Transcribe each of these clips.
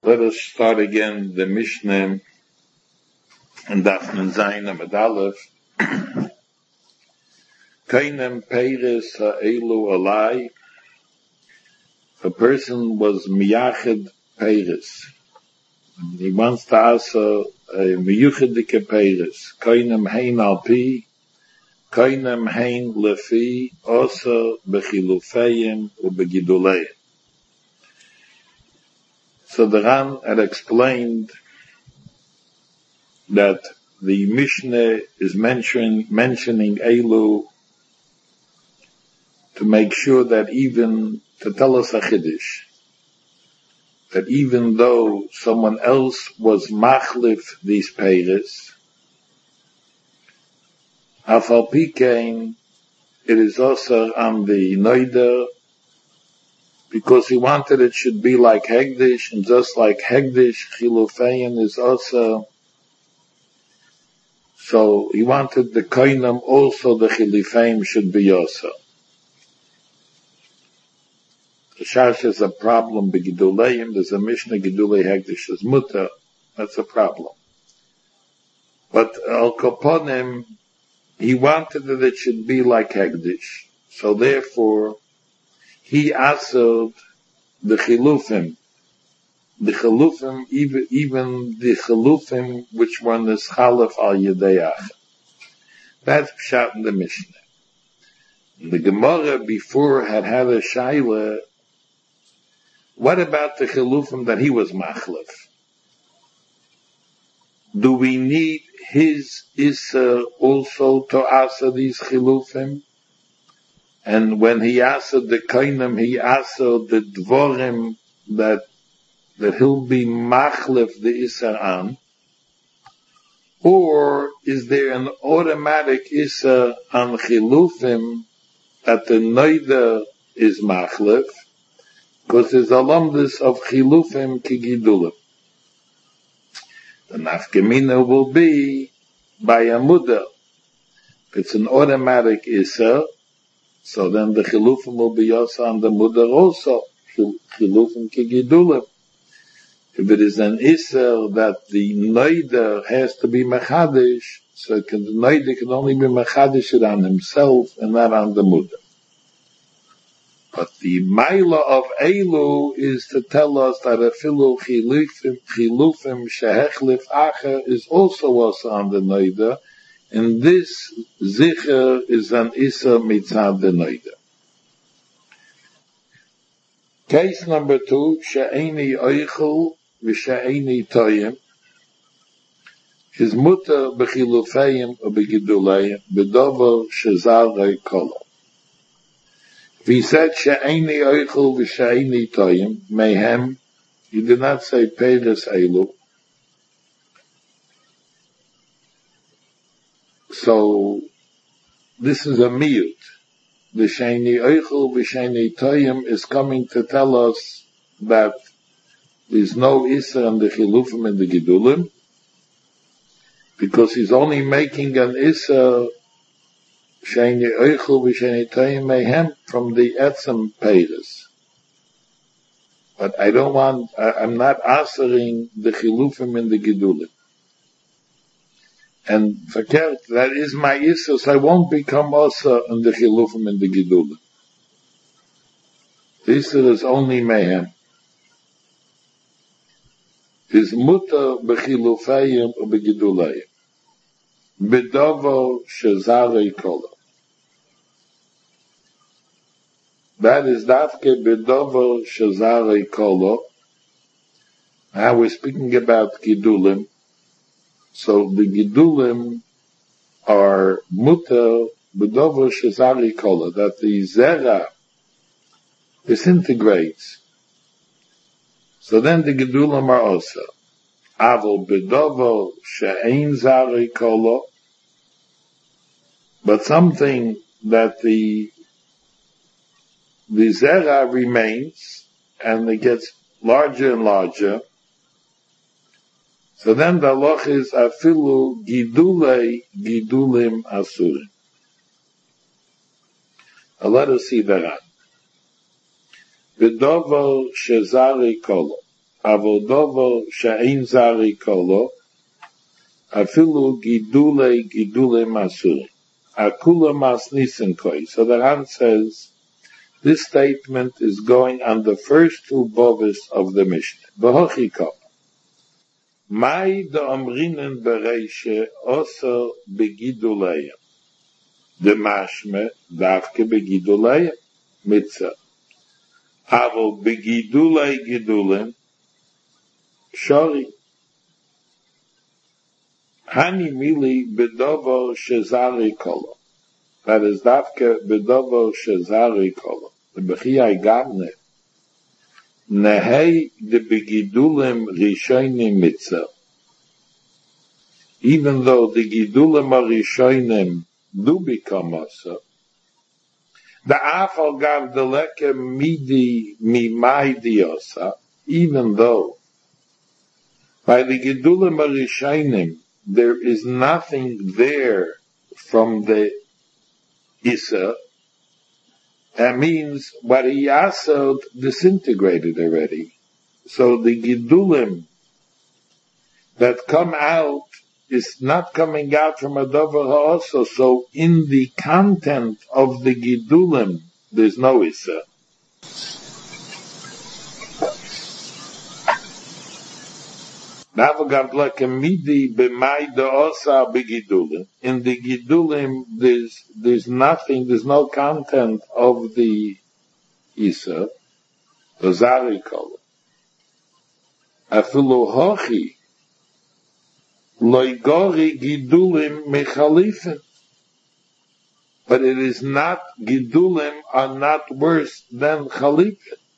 Let us start again the Mishnah and Daf Nun Zayin Amud Aleph. Kainem Peiris Ha'elu Alai. A person was Miyached Peiris. He wants to ask a Miyuchedike Peiris. Kainem Hein Alpi. Kainem Hein Lefi. Osa Bechilufayim Ubegiduleim. So the Ran had explained that the Mishnah is mentioning Eilu to make sure that even, to tell us a Chiddush, that even though someone else was machlif these peiros, Afal Pikein, it is also on the Noider, because he wanted it should be like Hegdish, and just like Hegdish, Chilufein is also, so he wanted the Koinam also, the Chilufein should be also. The Shash is a problem, Begiduleim, there's a Mishnah, Gidulei Hegdish is Mutter, that's a problem. But Al Kaponim, he wanted that it should be like Hegdish, so therefore, he answered the chilufim, even the chilufim which were nischalef al yedeyach. That's pshat in the Mishnah. The Gemara before had a shaila. What about the chilufim that he was machlef? Do we need his Isser also to answer these chilufim? And when he answered the Koinam, he answered the Dvorim that he'll be machlef the Isser on. Or is there an automatic Isser on Chilufim that the Noida is machlef? Because there's alumnus of Chilufim Kigidulim. The Nafkamina will be by a Muda. If it's an automatic Isser, so then the chilufim will be also on the mudar also. Chilufim kigidulim. If it is an iser that the noider has to be mechadish, so the noider can only be mechadish it on himself and not on the mudar. But the maila of Eilu is to tell us that a filu chilufim shehechlif acher is also on the noider. And this zicher is an Issa mitzad the Noida. Case number 2, she'eni oichel v'she'eni toyim, is mutter b'chilufayim or b'gidulayim, b'dover shezarei kolo. If he said she'eni oichel v'she'eni toyim, mehem, he did not say peiros eilu. So, this is a miyut. The Sheni Eichel, the Sheni Toyim is coming to tell us that there's no Issa in the Chilufim and the Gidulim, because he's only making an Issa, Sheni Eichel, the Sheni Toyim Mehem, from the Etzem Peiros. But I'm not answering the Chilufim and the Gidulim. And verkehrt, that is my Issa, so I won't become Osa in the Chilufim and the Gidulim. The Issa is only Mehem. Is Mutter b'chilufayim or b'gidulayim. B'dovo shezarei kolo. That is Dafke b'dovo shezarei kolo. Now we're speaking about Gidulim. So the Gidulim are mutter b'dover shezari kola, that the zera disintegrates. So then the Gidulim are also avol b'dover she'ein zari kola, but something that the zera remains and it gets larger and larger. So then the loch is afilu gidulim asurim. Let us see that. B'dover shezari kolo. Avodovo she'ein zari kolo, afilu gidule masuri. Akula mas nisenkoi. So the Ran says, this statement is going on the first two bovis of the Mishnah. B'hochikop. Mai da omrinen bereishe oso begiduleya. The mashme davke begiduleya. Mitzah. Avo begidulei gidulem. Shori. Hani mili bedovo shezari kolo. That is davke bedovo shezari kolo. The bechiyai gamne. Nehei de begidulem rishonim mitzah. Even though the gidulem rishonim do become also, the afal gav the leke midi mimaydi osa, even though by the gidulem rishonim there is nothing there from the Isa, that means what he asod disintegrated already. So the gidulim that come out is not coming out from a davar also. So in the content of the gidulim, there's no Isa. In the gidulim, there's nothing, there's no content of the Isa, the Zari color. Afilu hochi, loigori gidulim mechalifin. But it is not, gidulim are not worse than chalipin.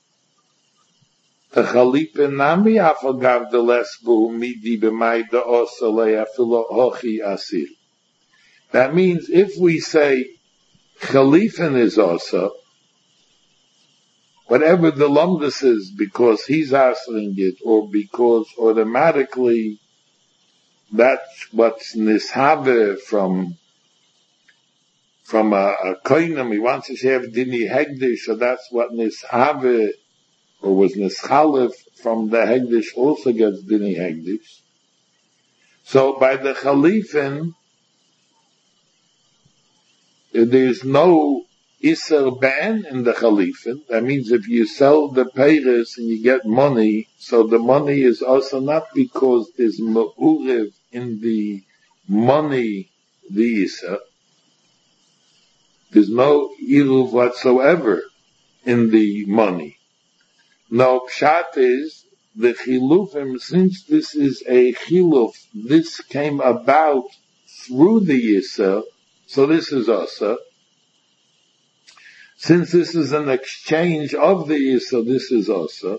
The chalipin nami afagav de lesbu midi b'mayda osale afilu hochi asir. That means if we say chalifin is also, whatever the lumdus is, because he's answering it, or because automatically that's what's nishave from a koinam, he wants to have dini hegdish, so that's what nishave, or was nischalef from the hegdish also gets dini hegdish. So by the chalifin, there's no Isser ban in the Khalifin. That means if you sell the peiros and you get money, so the money is also not because there's ma'urev in the money, the Isser. There's no iruv whatsoever in the money. No, pshat is, the chilufim, since this is a chiluf, this came about through the Isser, so this is also. Since this is an exchange of the Isa, this is also.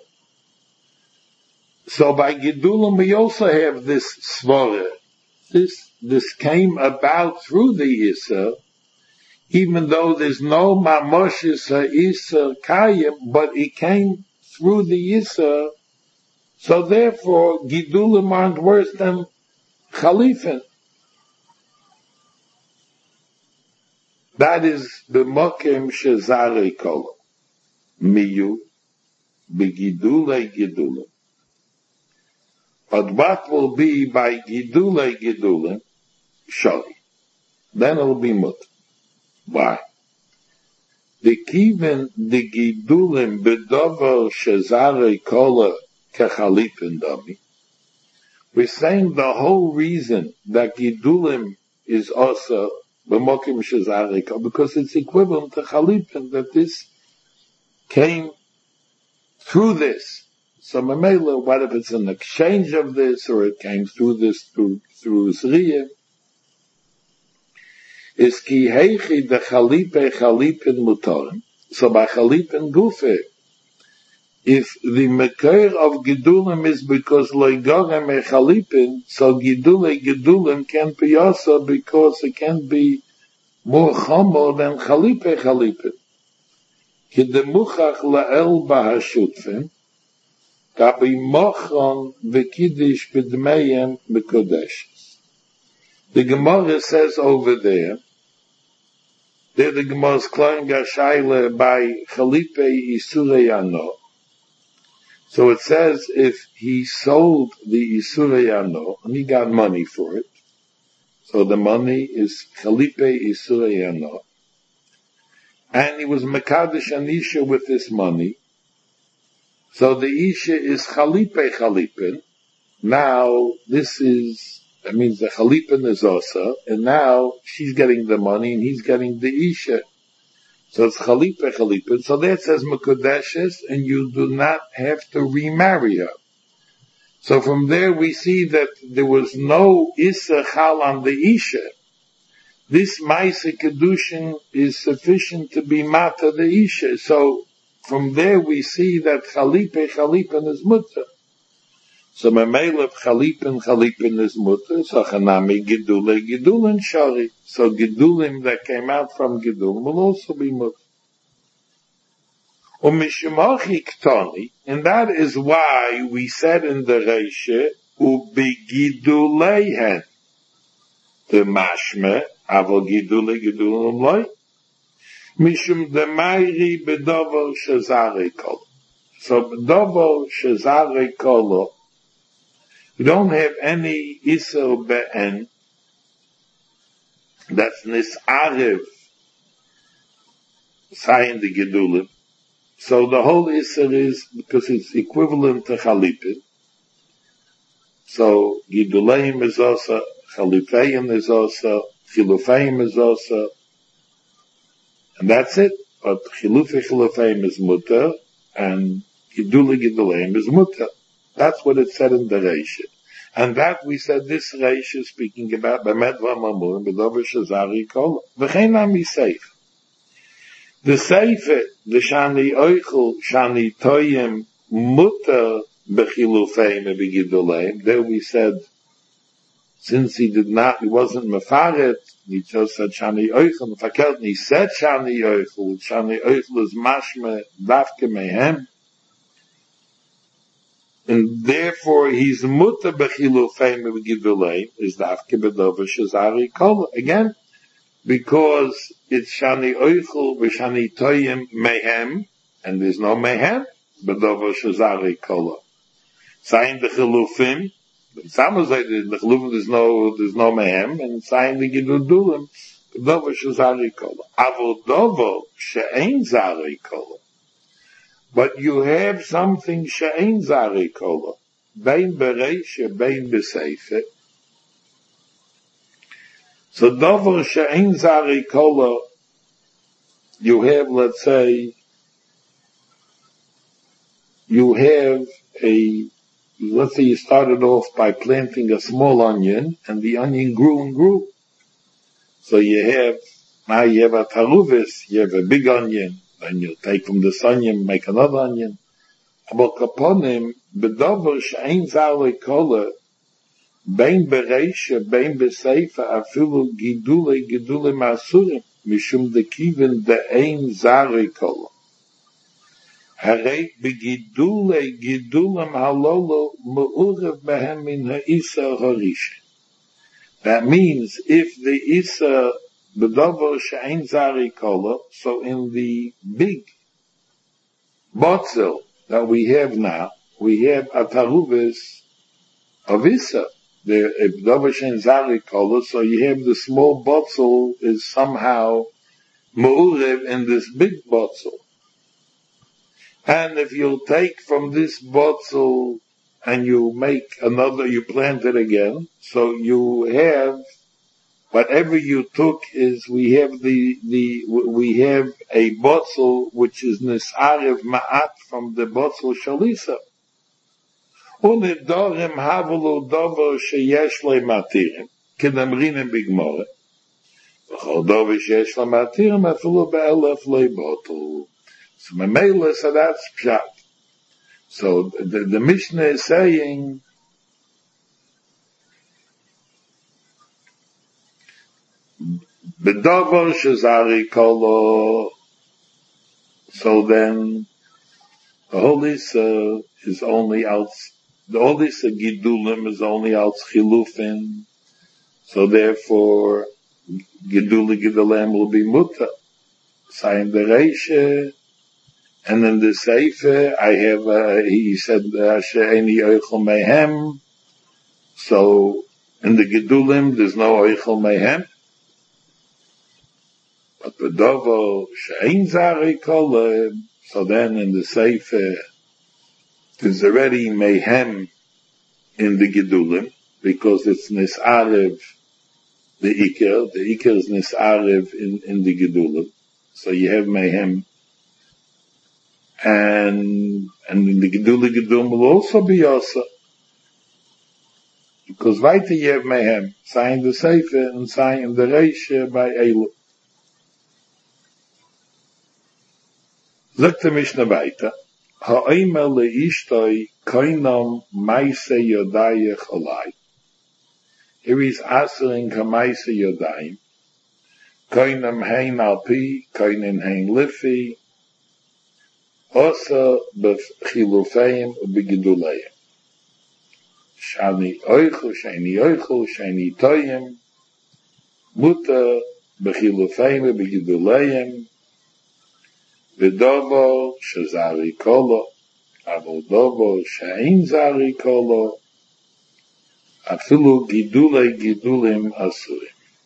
So by Gidulim we also have this svara. This came about through the Isa, even though there's no Mamoshis Isa Kayim, but it came through the Isa, so therefore Gidulim aren't worse than Khalifin. That is b'mokem shezarei kolo. Miyu b'gidulei gidulim. But what will be by gidulei gidulim? Shori. Then it'll be mut. Why? The kiven the gidulim b'dover shezarei kolo kechalipin dami. We're saying the whole reason that gidulim is also because it's equivalent to Chalipin, that this came through this. So Mamela, what if it's an exchange of this, or it came through this, through Zriyah? Is ki heichi de Chalipin mutorim. So by Chalipin gufe, if the Meker of Gidulim is because Loigorem Chalipin, so Gidulim can be also because it can be more chomo than Chalipin. Kidemuchach la'el bahashutfin, kabi mochon v'kiddish b'dmeyem b'kodeshes. The Gemara says over there the Gemara's Klein Gashayle by Chalipe Isurei Ano. So it says if he sold the Isurei Ano, and he got money for it, so the money is Chalipe Isurei Ano, and he was Mekadesh an Isha with this money, so the Isha is Chalipe Chalipin. Now, that means the Chalipin is Osa, and now she's getting the money and he's getting the Isha. So it's Chalipe Chalipin. So that says Mekudeshes, and you do not have to remarry her. So from there we see that there was no Issa Chal on the Isha. This Maisa Kedushin is sufficient to be Mata the Isha. So from there we see that Chalipin is Mutter. So Memele of Chalipin is Mutter. So Chanami Gidulin Shari. So Gidulim that came out from Gidulim will also be Mutter. And that is why we said in the Reisha, Ubigidulehen, the Mashme, Avo Gidulim Loi, Mishum Demairi Bedovo Shazare Kolo. So Bedovo Shazare Kolo, we don't have any Isser Be'en, that's Nis'arev, saying the Gidulim. So the whole Isser is, because it's equivalent to Chalipin. So Giduleim is also, Chalipayim is also, Chilufayim is also, and that's it. But Chilufayim is Mutter, and Giduleim is Mutter. That's what it said in the Reisha. And that we said this Reisha speaking about Bemet V'Mamur, B'Dover Shazari Kola. V'chein Amisayf. The Seifer, the Shani Oichel, Shani Toyim, Mutter, Bechilufeim, and Begiduleim. There we said, since he wasn't Mefaret, he just said Shani Oichel, Fakelt, he said Shani Oichel, Shani Oichel is Mashme, Dafke Mehem, and therefore he's Mutter, Bechilufeim, and Begiduleim, is Dafke Bedover Shazari Kola. Again, because it's Shani Oichel v'Shani Toyim Mehem, and there's no Mehem, B'Dover Shazari Kola. Saying the Chilufim, some say the Chilufim there's no Mehem, and saying the Gidudulim, B'Dover Shazari Kola. Avodovo She'ein Zari Kola. But you have something She'ein Zari Kola. Bein Bereisha, Bein Beseife. So Dover She'ein Zari Kola, you have, let's say, you started off by planting a small onion, and the onion grew and grew. So now you have a taruvis, you have a big onion, then you take from this onion, make another onion. But upon him, Dover She'ein Zari Kola, Bein Bereisha, Bein Beseifa, Afilu Gidule Masurim, Mishum de Kivin de Ein Zari Kola. Harei Begidule Gidulam Halolo Me'urev Behem Min Ha'isa Harish. That means if the Isa Bedover She'ein Zari Kola, so in the big botzel that we have now, we have a taruvis of Isa. If Dover She'ein Zari Kola, so you have the small botzel is somehow Me'urev in this big botzel. And if you'll take from this botzel and you make another, you plant it again, so you have, whatever you took is, we have we have a botzel which is Nis'arev Ma'at from the botzel Shalisa. Unidorim havulu dover sheyesh le matirim, kedamrinem bigmore. V'chol dover sheyesh le matirim afilu be'elef le botel. So Memele, so that's pshat. So the Mishnah is saying, Bedover shezari kolo. So then the whole Issa is only out. The whole Issa Gidulim is only out Chilufin. So therefore, Giduli Gidulim will be Muta. Saying the Reisha, And in the Sefer, I have, he said, She'eni Oichel Mehem. So, in the Gedulim, there's no Oichel Mehem. But the Dovo, She'en Zari Kol, so then in the Sefer, there's already Mehem in the Gedulim, because it's Nisarev, the Iker is Nisarev in the Gedulim. So you have Mehem. And in the Gedulim will also be Yosa. Because weiter you have Mehem, sign the Sefer and sign the Reisha by Eilu. Sagt der Mishnah weiter, Ha'omer le'ishtoi koinam maise yodayech olai. Here he's answering kamaise yodayim. Koinam hein alpi, koinam hein lifi, osa b'chilufeim u'b'giduleim. Shani oichu, shani toyim, muta b'chilufeim u'b'giduleim, v'dovo shezari kolo, avodovo she'ein zari kolo, afilu gidulim asurim.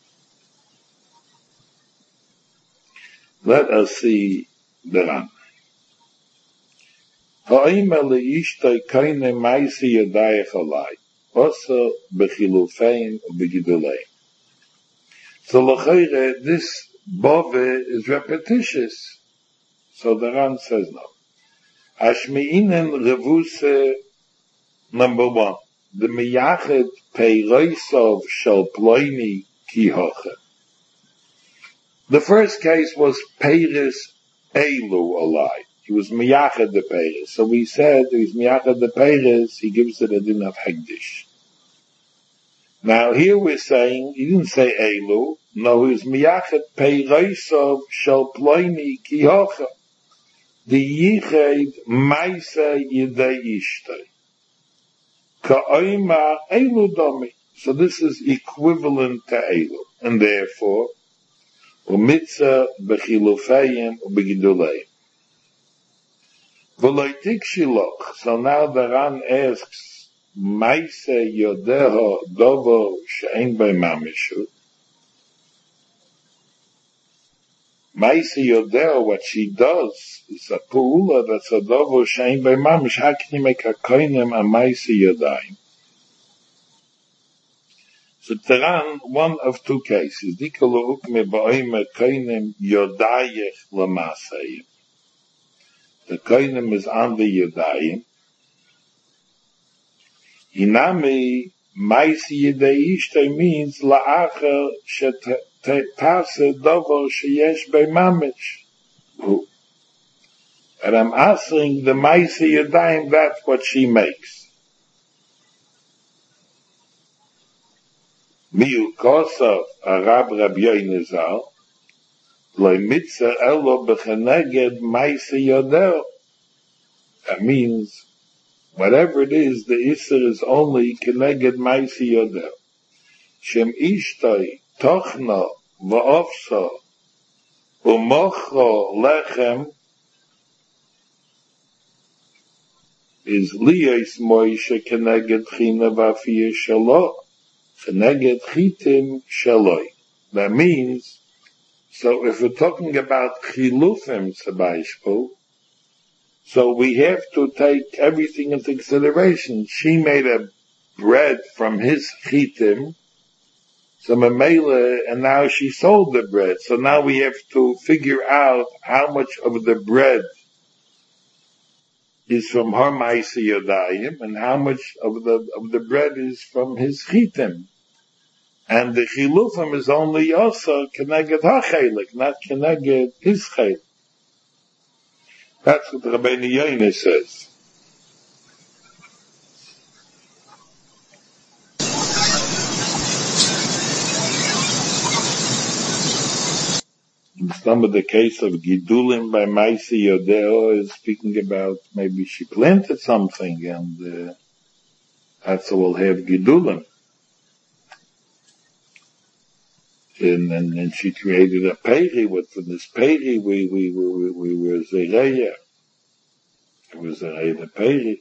Let us see the Ran. Ha'omer le'ishtoi koine maisi yodayech olai, osa b'chilufein u'b'giduleim. So l'chayre, this bove is repetitious. So the Ran says no. Ashmi'inen revuse number 1. The miyachet peiroisov shel ploini ki hoche. The first case was Peiris Eilu alai. He was miyachet the Peiris. So we said he was miyachet the Peiris, he gives it a din of Hegdish. Now here we're saying, he didn't say Eilu, no, he was miyachet peiroisov shel ploini ki hoche. The Yiched Maisa Yidei Ishtay. Ka'oima Eilu Domi. So this is equivalent to Eilu. And therefore, Umitza B'chilufayim U'B'gidulayim. V'loitik Shiloch. So now the Ran asks, Maisa Yodeho Dovo She'en Bei Mamishu. Maisa Yodeo, what she does, is a pu'ula that's a dovo she'en bei mamish. How can you make a koinem a Maisa Yodayim? So Teran, one of two cases. Dikolo ukme ba'oime koinem Yodayich l'masayim. The koinem is on the Yodayim. Inami Maisa Yodei Ishtay means la'acher Tase dovo sheyesh bei mamish. And I'm asking the Maisa Yadayim, that's what she makes. Miu kosov Arab Rabbi Yoinizal loy mitzah elo b'cheneged Maisa Yodeo. That means whatever it is, the Isser is only keneged Maisa Yodeo. Shem ishtoi tochno v'ofso u'mocho lechem is liyos Moshe keneged china v'afiyah shalo keneged chitim shaloi. That means, so if we're talking about chilufim sabayishpo, so we have to take everything into consideration. She made a bread from his chitim, so Mamela, and now she sold the bread. So now we have to figure out how much of the bread is from her Maisa Yodayim and how much of the bread is from his chitim. And the chilufim is only also keneged hachelik, not keneged his chelik. That's what Rabbeinu Yoina says. Some of the case of Gidulim by Maisa Yodeo is speaking about maybe she planted something and that's what will have Gidulim. And she created a peri. With this peri we were Zereya. It was a Eile Peri.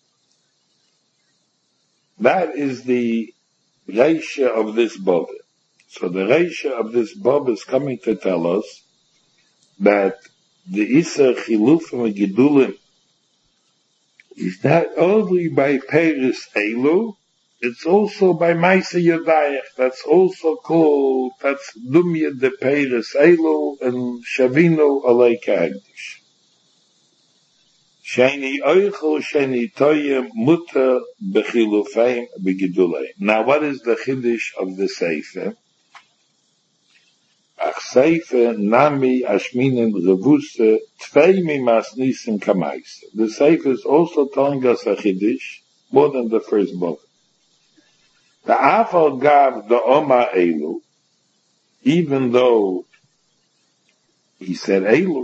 That is the Reisha of this Bob. So the Reisha of this Bob is coming to tell us that the Isa Chilufim Gedulim is not only by Peris Eilu, it's also by Maisa Yadayach. That's also called, that's Dumya de Peris Eilu and Shavino Alei Kagdish. Sheni Oichel, Sheni Toyim, Mutter Bechilufim Begidulei. Now what is the Chiddush of the Sefer? Ach Sefer Nami Ashminin Revusse Tvei Mimasnisim Kamaisa. The Sefer is also telling us a Chiddush more than the first book. The Afal Gav the Oma Eilu, even though he said Eilu,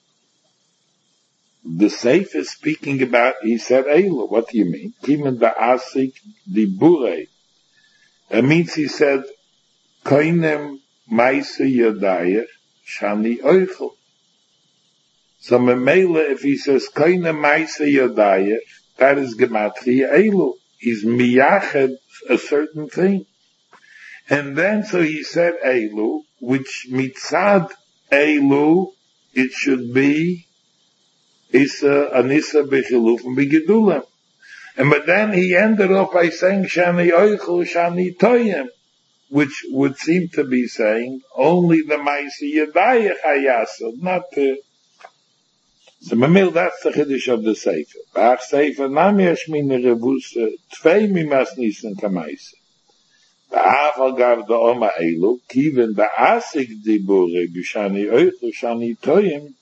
the Sefer is speaking about, he said Eilu. What do you mean? Even the Asik, the Burei. That means he said, Koinem Maisa Yadayach Shani Oichel. So Memela, if he says Koinem Maisa Yadayach, that is Gematria Eilu. He's miyached a certain thing. And then so he said Eilu, which mitzad Eilu, it should be Isa Anisa Bechilufim Begidulim. And but then he ended off by saying Shani Oichel, Shani Toyim, which would seem to be saying only the Maisi Yadayach Hayasad, not the. So Mamil, that's the Chiddush of the Sefer. Bach Sefer Nami Ashmina Revusa Tvei Mimasnisim Kamaisa. The Afal Gav the Oma Eilu, Kiven the Asik Dibure B'Shani Oichel, Shani Toyim,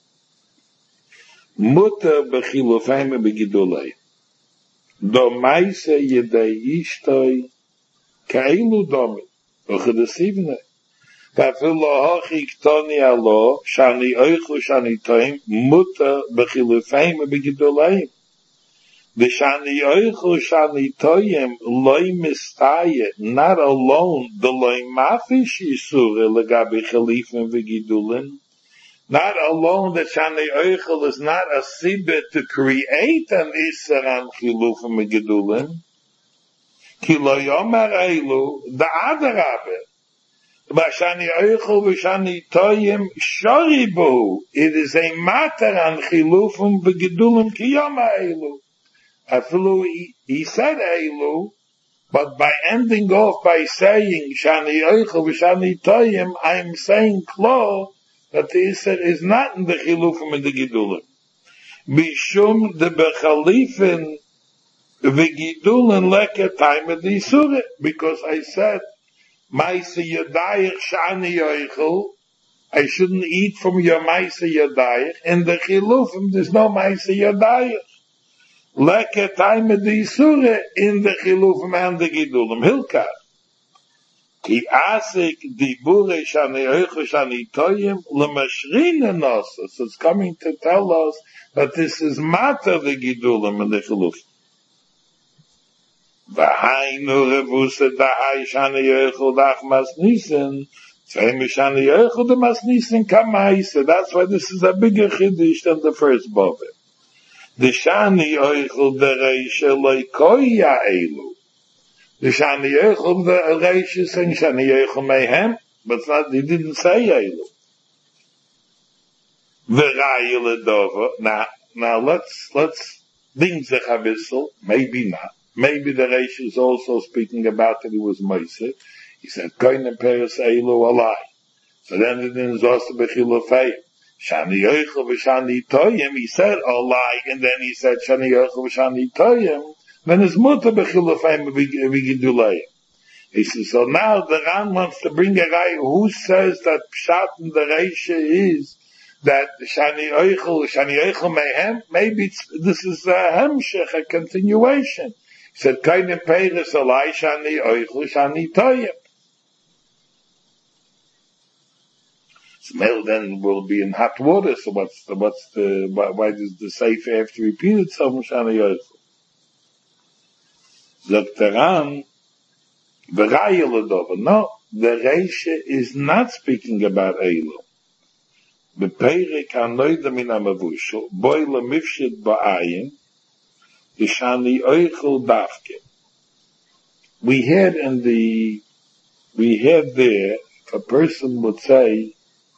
Mutter Bechilufim Begidulei. Do Maisa Yedei Ishtoi Keilu Domi. Uchedesivne. Kafilo Hochi Ktoni Alo, Shani Oichu Shani Toim, Mutter Bechilufim Begidulei. The Shani Oichu Shani Toim, Loi Mistaye, not alone the Loi Mafish Yisure Legabi Chalifim Begidulin. Not alone that Shani Oichel is not a sibit to create an Isser and Chilufim Megidulin. Ki lo yomer Eilu, the other Rabbe. But Shani Oichel v'Shani Toyim Shoribu. It is a matter on Chilufim Begidulim Ki yomer Eilu. Afilu, he said Eilu, but by ending off by saying Shani Oichel v'Shani Toyim, I'm saying Klo, that the Isser is not in the Chilufim and the Gidulim. Bishum the Bechalifin v'Gidulin leke time of the Isurah. Because I said, Maisa Yadayach Shani Yoichel, I shouldn't eat from your Maisa Yadayach. In the Chilufim, there's no Maisa Yadayach. Leke time of the Isurah in the Chilufim and the Gidulim. Hilkar. Ki asik dibure shani oichu shani toyim l'mashrina nosa. So it's coming to tell us that this is matter the gidulim and the chiluf. V'hainu revusa da'ai shani oichu dach masnisen. Tzvei shani oichu de masnisen kamaisa. That's why this is a bigger chiddush than the first bove. The shani oichu de reisha loikoya elu. The Shani Yechel, the Reish is saying Shani Yechel Mehem, but not, he didn't say Eilu. The Rayel Adova, now let's think the Chavissel, maybe not. Maybe the Reish is also speaking about that he was Moiseh. He said, Koine Peres Eilu Alai. So then it didn't also Bechilufayim. Shani Yechel v'Shani Toyim, he said Alai, and then he said Shani Yechel v'Shani Toyim. Then his mutter bechilufayim begidulei. He says, so now the Ran wants to bring a guy who says that Pshat in the Reisha is that Shani Oichel Mehem, maybe this is a hemshech, a continuation. He said, Kainem Peiris Alai Shani Oichel Shani Toyim. Smell then will be in hot water, so why does the Sefer have to repeat itself from Shani Oichel? Zaktaran, the Rayel Adova. No, the Reisha is not speaking about Eilu. בפרק הנוידה מן המבושל, בוי למפשט בעין, ישני אויכל דווקא. We had there, a person would say,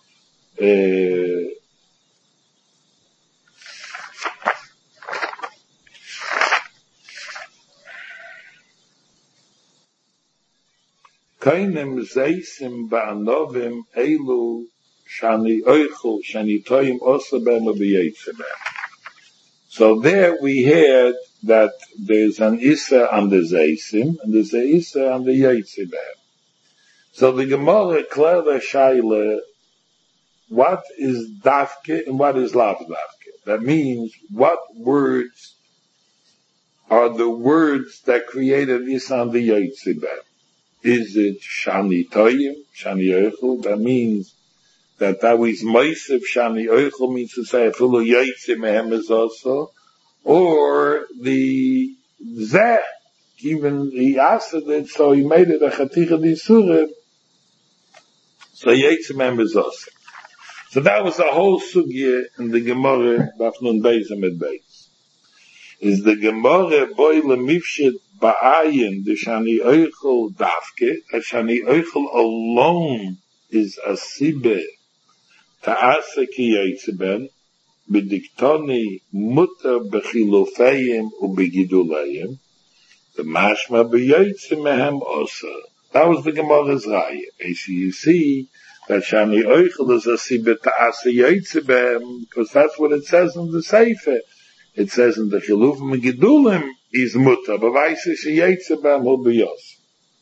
Kainem zeisim ba'anovim elu shani oichel shani toyim osabem u'b'yetzebem. So there we had that there's an Issa on the zeisim and there's an Issa on the yetzebem. So the Gemara clearly shaila what is dafke and what is lav dafke. That means what words are the words that created Issa on the yetzebem. Is it Shani Toyim, Shani Oichel? That means that is Moisef Shani Oichel means to say Afilu Yaitze Mehem is also, or the Zeh, even he asked it, so he made it a Chaticha D'Isurim, so Yaitze Mehem is also. So that was the whole sugya in the Gemara, Bafnun Beis and Beis. Is the Gemara boy lemifshit ba'ayin the shani oichel dafke, that shani oichel alone is a sibe ta'asa ki yitzeben b'diktoni muta b'chilufayim u'b'gidulayim the mashma b'yitze mehem osa. That was the Gemara's raya. You see that shani oichel is a sibe ta'asa yitzeben because that's what it says in the Sefer. It says in the Chilufim and Gedulim is muta, but vaisa sheyetzebem will be yos.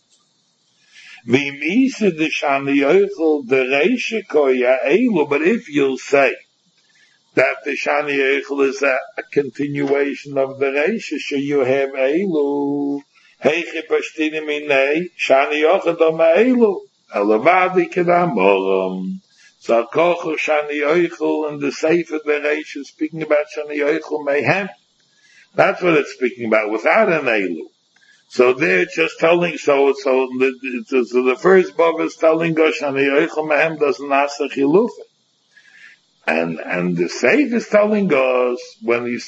V'im isi de shani yoichel de reishe koya eilu, but if you'll say that the shani yoichel is a continuation of the reishe, so you have eilu, heiche pashtinim inei, shani yochel doma eilu, elavadi kedamoram. So Kochel Shani Oichel and the Sefer Bereish is speaking about Shani Oichel Mehem. That's what it's speaking about, without an Eilu. So they're just telling, so the first Bob is telling us Shani Oichel Mehem doesn't ask the Chilufa. And the Sefer is telling us, when we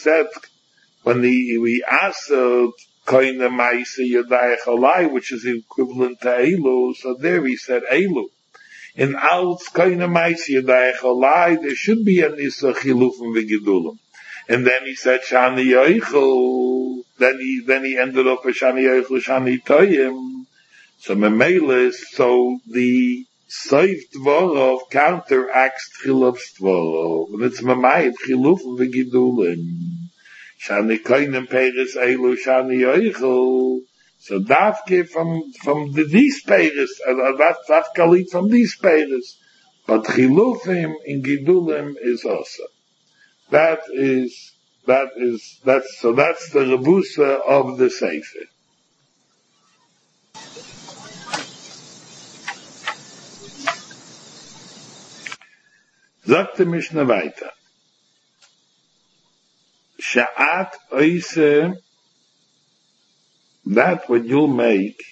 asked Koine Maisa Yadai Chalai, which is equivalent to Eilu, so there he said Eilu. In Alts Koine Maisi Yadai Chalai, there should be an Issa Chilufim V'Gedulim. And then he said Shani Yoichel, then he ended up with Shani Yoichel, Shani Toyim. So Memelis, so the Seif Dvorov counteracts Chiluf's Dvorov. And it's Memayit Chilufim V'Gedulim. Shani Koine Peres Eilu Shani Yoichel. So Dafke from these pages, Dafke lead from these pages, but Chilufim in Gidulim is also. That's the Rebusa of the Sefer. Sagt die Mishnah weiter. Sha'at oise, that what you'll make,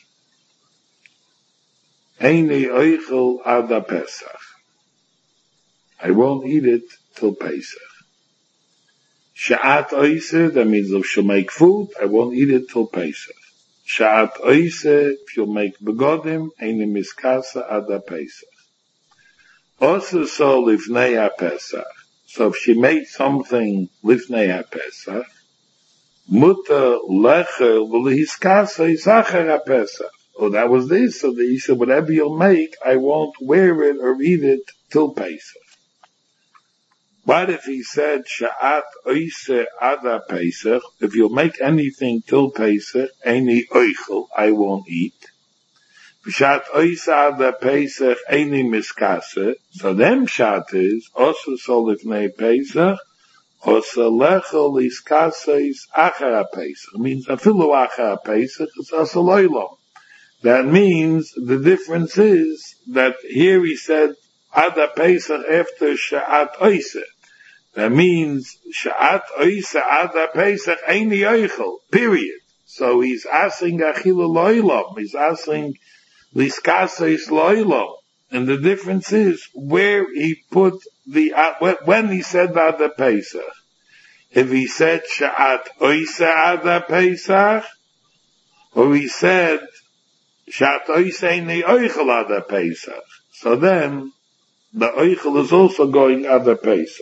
Eini oichel ada Pesach. I won't eat it till Pesach. Sha'at oise, that means if she'll make food, I won't eat it till Pesach. Sha'at oise, if you'll make begodim, Eini miskasa ada Pesach. Also so lifnei ha-Pesach. So if she made something lifnei ha-Pesach, muta lechel v'lehiskasa isacher ha-Pesach. Oh, that was this. So he said, whatever you'll make, I won't wear it or eat it till Pesach. What if he said, sha'at oise ada Pesach, if you'll make anything till Pesach, any oichel, I won't eat. Pshat oisa da Pesach eini miskase. So then pshat is also solifnei Pesach, also lechel iskase is achara Pesach. It means afilu achara Pesach is also loilom. That means the difference is that here he said ada Pesach after sha'at oisa. That means sha'at oisa ada Pesach eini oichel. Period. So he's asking achilu loilom. He's asking Liskasa is loilo. And the difference is where he put when he said Ada Pesach. If he said Sha'at Oisa Ada Pesach, or he said Sha'at Oisa Einei Oichel Ada Pesach. So then, the Oichel is also going Ada Pesach.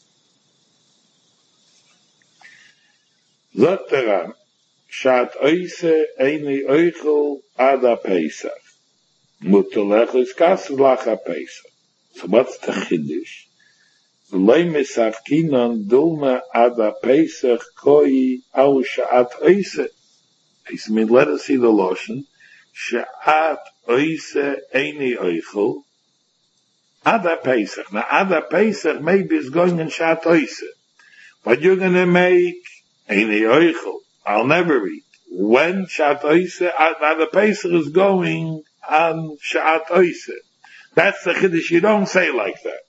Zot Teran, Sha'at Oisa Einei Oichel Ada Pesach. Mutalech is Kaslach Pesach. So what's the Chiddush? V'loi mesavkinon dulma Ada Pesach koi au Sha'at Oisa. I mean, let us see the lotion. Sha'at Oisa Einei Oichel Ada Pesach. Now, Ada Pesach maybe is going in Sha'at Oisa. But you're going to make Einei Oichel. I'll never eat. When Sha'at Oisa, Ada Pesach is going on Sha'at Oisa. That's the Chiddush. You don't say like that.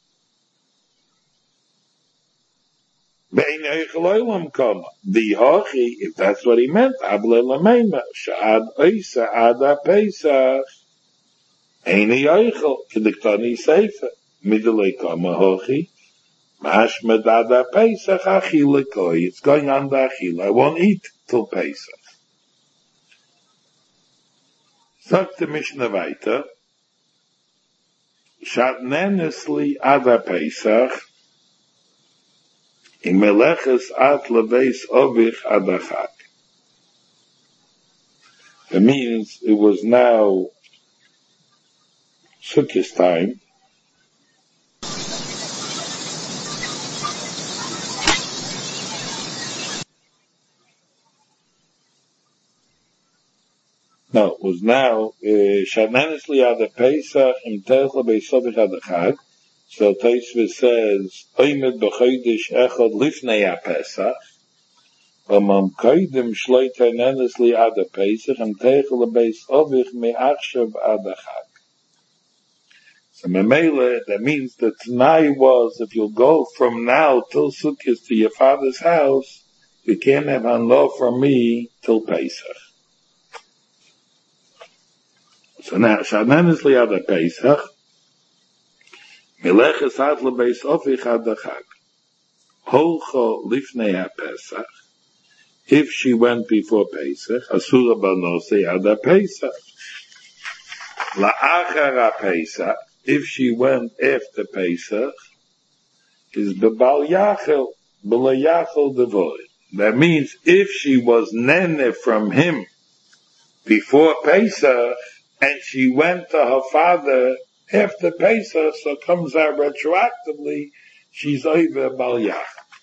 Beinei Oichel Olam Kama. V'hochi, if that's what he meant, Able Lameima. Sha'at Oisa Ada Pesach. Einei Oichel. K'diktani Seifa. Middelei Kama Hochi. Mashma Ada Pesach Achila Koi. It's going on the Achila. I won't eat till Pesach. Sagt the Mishnah weiter, Shatnenesli Ada Pesach, in Meleches At Lebeis Ovich Ada Chag. It means it was now Sukkot time. No, it was now Shatnenesli Ada Pesach in Telech Lebeis Ovich Ada Chag. So Tosfos says, Oymed b'chodesh echad lifnei HaPesach, v'mam koydem shloi ternenes li ad HaPesach, and teichel lebeis ovich me'achshav ad HaChag. So Memele, that means that Tanai was, if you'll go from now till Sukkot to your father's house, you can't have hanlo from me till Pesach. So now, Shatnenes li ad HaPesach, Meleches At Lebeis Ovich Ada Chag. Holcho Lifnei HaPesach. If she went before Pesach, Asura Banosei Ada Pesach. La'achar HaPesach. If she went after Pesach, is Bebal Yachel, B'la Yachel Devoy. That means if she was nene from him before Pesach, and she went to her father after Pesach, so comes out retroactively, she's over Bal Yach.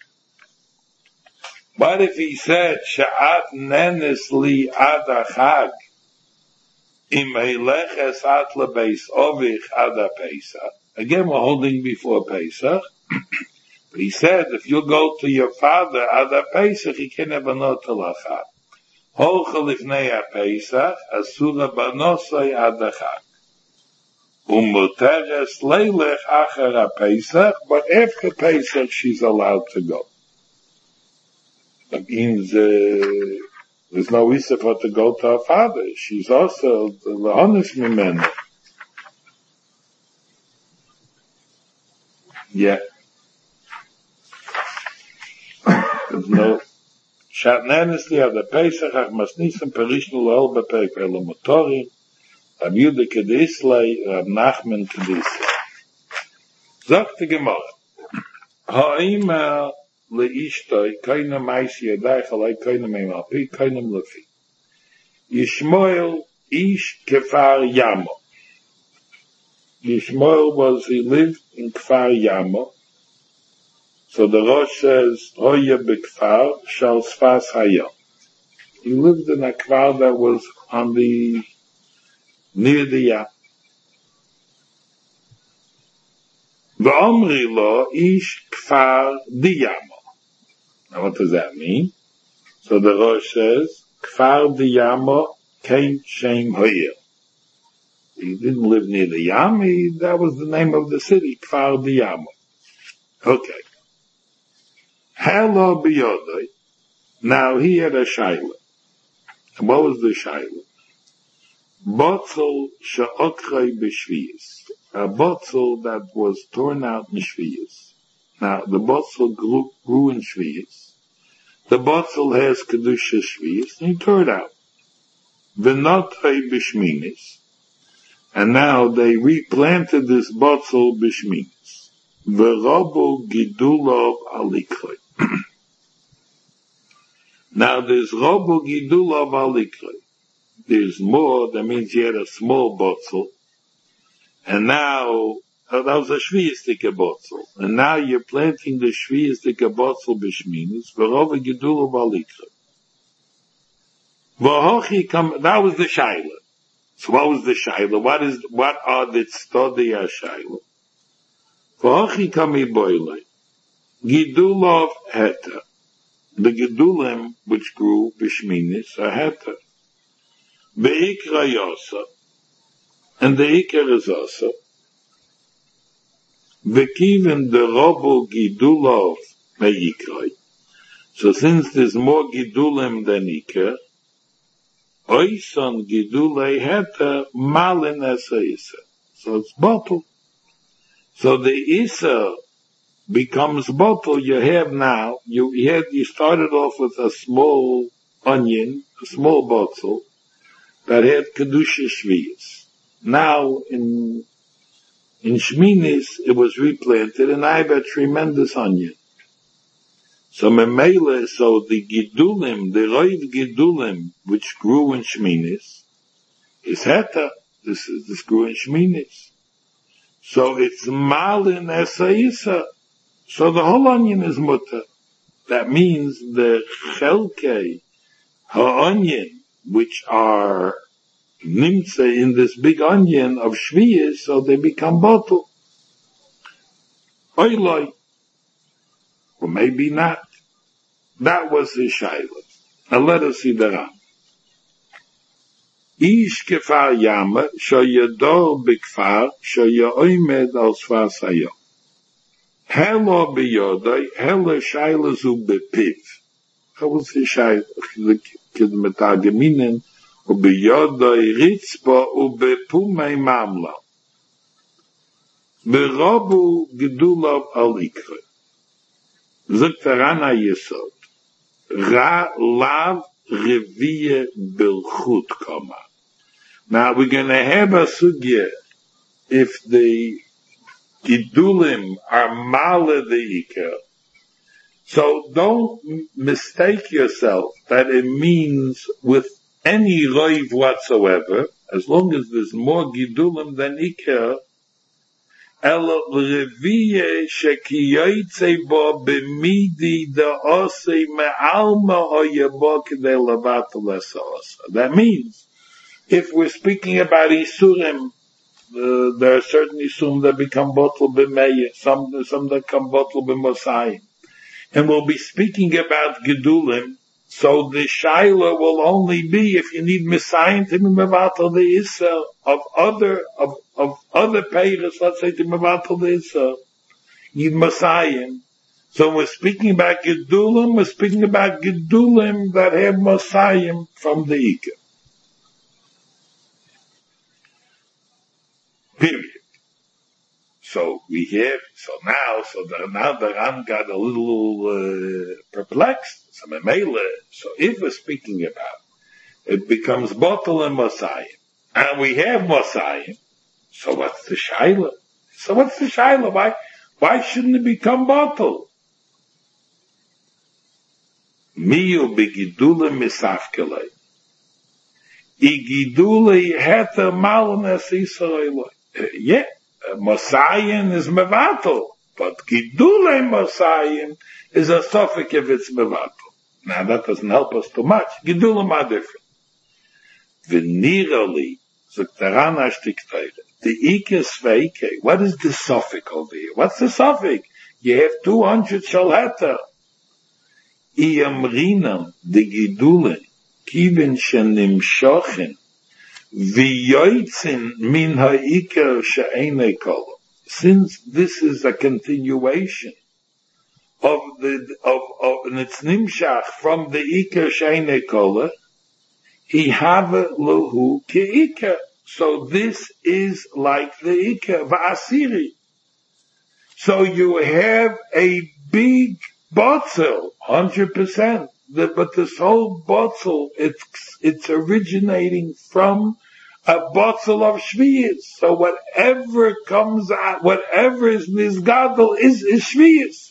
But if he said, Sha'at nenes li Ada Chag, im heileches at lebeis ovich Ada Pesach, again we're holding before Pesach, but he said, if you go to your father Ada Pesach, he can have a not till Achag. Holcha lifnei HaPesach, asura banosai Ada Chag. Umuteres leilech achar HaPesach, but after Pesach she's allowed to go. That means there's no reason for her to go to her father. She's also the Lehonis Mimena. Yeah. There's no Shatnenes li Ada Pesach, ach masnisim perishnu le'el b'peik ve'elo motorim. Rab Yudah Kedislei, Rab Nachman Kedislei. Sagt die Gemara, Ha'ima le'ishtoi, koina maisi yadai chalai koina meimalpi, koina mlefi. Yishmoel ish kefar Yamo. Yishmoel he lived in Kfar Yamo. So the Rosh says, Hoya b'kfar shal sfas hayom. He lived in a kfar that was on near the Yam. V'omri lo ish kfar diyamo. Now what does that mean? So the Rosh says, kfar diyamo kein shem hoyer. He didn't live near the Yam, that was the name of the city, kfar diyamo. Okay. Hello biyodai. Now he had a shaila. And what was the shaila? Botzel she'okrei b'shviyis. a botzel that was torn out in Shviyas. Now, the botzel grew in Shviyas. The botzel has Kedusha Shviyas, and he tore it out. V'notay b'shminis. And now they replanted this botzel b'shminis. V'robo gidulov alikroi. Now there's robo gidulov alikroi. There's more, that means you had a small botzel. And now, that was a shviyistika botzel. And now you're planting the shviyistika botzel b'shminis. V'robo gidulov alikroi. That was the shaila. So what was the shaila? What are the tztodiyah shaila? V'hochi kami boile. Gidulov heta. The gidulim which grew b'shminis are heta. Be'ikra yosa. And the ikar is also. V'kiven the robo gidulov me'ikrai. So since there's more gidulim than ikar, Oison gidulei heta malin esa isa. So it's bottle. So the isa becomes bottle you have now. You started off with a small onion, a small bottle that had kedusha shviyas. Now in Shminis it was replanted and I have a tremendous onion. So memele, so the gidulim, the roiv gidulim, which grew in Shminis, is heta. This grew in Shminis. So it's malin esaisa. So the whole onion is mutter. That means the chelkei, ha-onion, which are nimtze in this big onion of shviyas, so they become bottle. Oiloi. Or maybe not. That was the shaila. Now let us see the Ram. Ish kefar yama, sho yador b'kfar, sho yoimed al sfar sayo. Helo b'yodai, helo shaila zu b'piv. That was the shaila. The metagiminen, u b'yodai ritzpo, u b'pumei mamla. B'robu gedulav al ikre. Zuktarana yesod. Ra lav reviye bilchut koma. Now we're going to have a sugya if the gidulim are mala the ikar. So don't mistake yourself that it means with any roiv whatsoever, as long as there's more gidulim than ikar. Elo reviye shekiyoytze bo b'midi da osei me'alma o yebo k'dei levatel esaosa. That means, if we're speaking about isurim, there are certain isurim that become bottle b'meya, some that come bottle b'mosayim. And we'll be speaking about gedulim, so the shaila will only be if you need Messiah to be mevatel the Isa of other payers, let's say to mevatel the Isa. You need Messiah. So we're speaking about gedulim, we're speaking about gedulim that have Messiah from the Ika. Period. So now the Ram got a little perplexed. So if we're speaking about, it becomes bottle and Messiah. And we have Messiah. So what's the shaila? Why shouldn't it become bottle? Miyu begidule misafkelei. Igidule heta malnes Yisraeloi. Yeah. Messiah is mevatel, but gidule Messiah is a suffix if it's mevatel. Now that doesn't help us too much. Gidulim are different. V'nirali, zuktarana shtikteire. The ikes veike. What is the suffix over here? What's the suffix? You have 200 shalheta. Iyamrinam, the gidule, kivin shenim shochen. V'yoitzin min ha'ikar she'enei kol. Since this is a continuation of its nimshach from the ikar she'enei kol, he have lahu ke'ikar. So this is like the Ikka, Va'asiri. So you have a big botzel, 100%. But this whole botzel, it's originating from a botzel of Shviyas. So whatever comes out, whatever is Nizgadol is Shviyas.